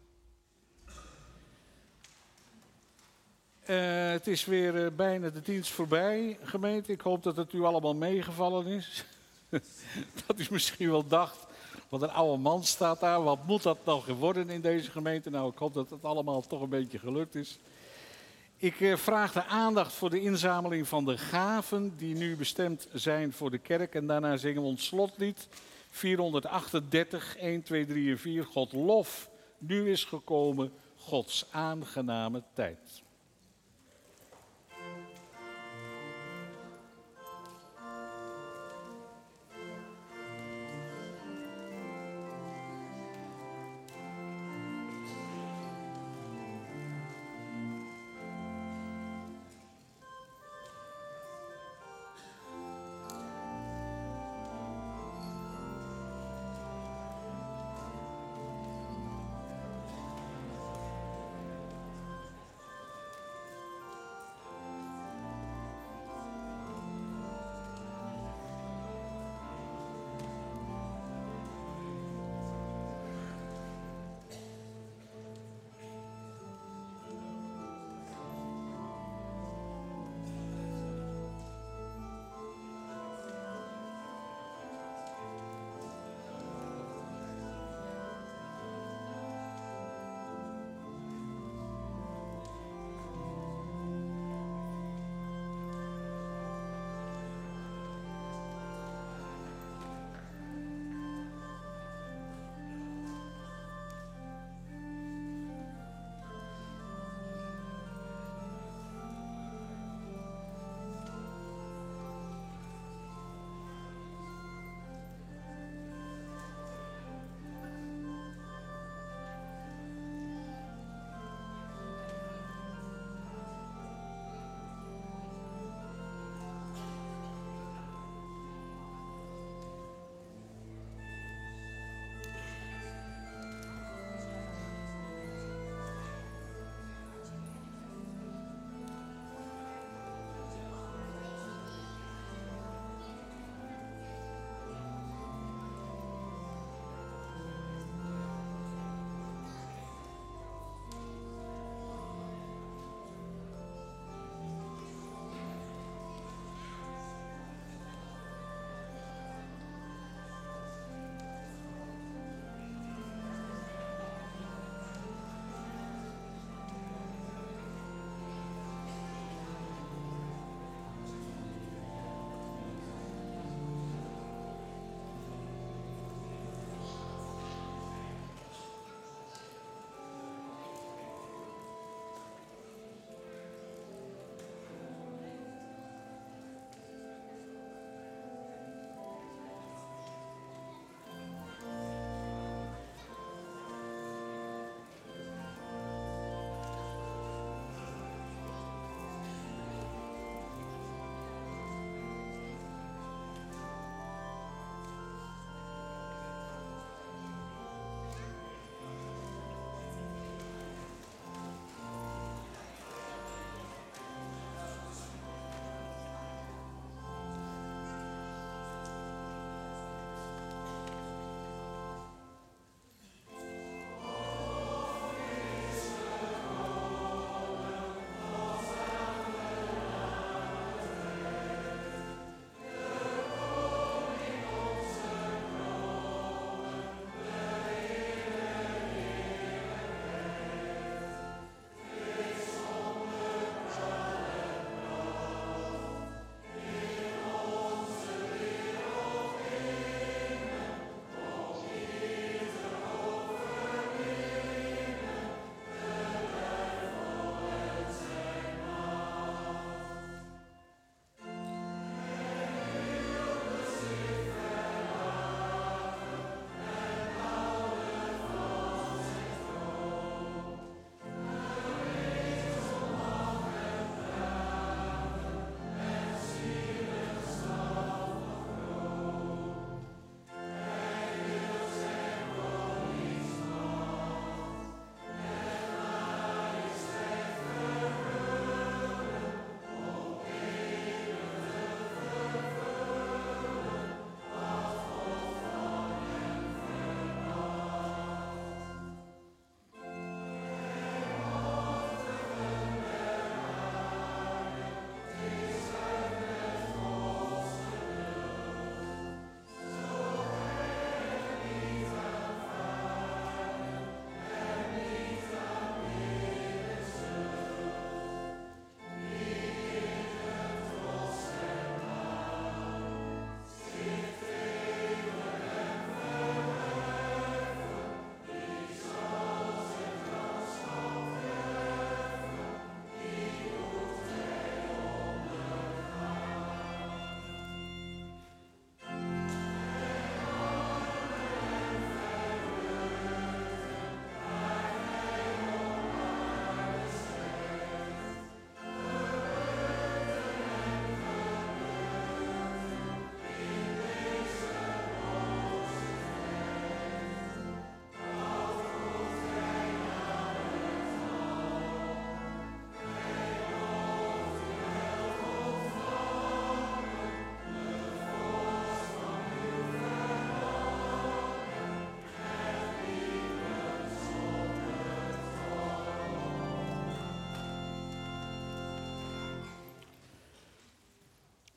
Uh, het is weer uh, bijna de dienst voorbij, gemeente. Ik hoop dat het u allemaal meegevallen is. Dat u misschien wel dacht, wat een oude man staat daar. Wat moet dat nou worden in deze gemeente? Nou, ik hoop dat het allemaal toch een beetje gelukt is. Ik uh, vraag de aandacht voor de inzameling van de gaven die nu bestemd zijn voor de kerk. En daarna zingen we ons slotlied vierhonderdachtendertig, een, twee, drie en vier. God lof, nu is gekomen Gods aangename tijd.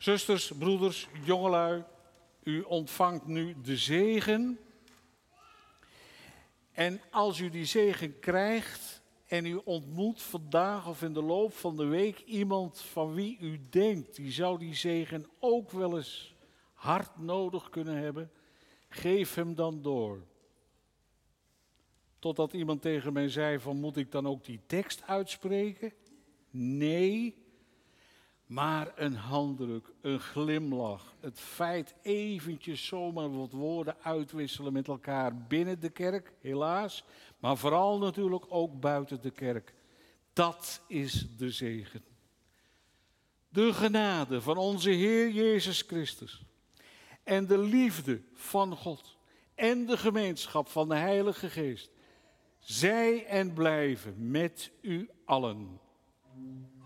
Zusters, broeders, jongelui, u ontvangt nu de zegen. En als u die zegen krijgt en u ontmoet vandaag of in de loop van de week iemand van wie u denkt, die zou die zegen ook wel eens hard nodig kunnen hebben, geef hem dan door. Totdat iemand tegen mij zei van, moet ik dan ook die tekst uitspreken? Nee, maar een handdruk, een glimlach, het feit eventjes zomaar wat woorden uitwisselen met elkaar binnen de kerk, helaas, maar vooral natuurlijk ook buiten de kerk. Dat is de zegen. De genade van onze Heer Jezus Christus en de liefde van God en de gemeenschap van de Heilige Geest, zij en blijven met u allen.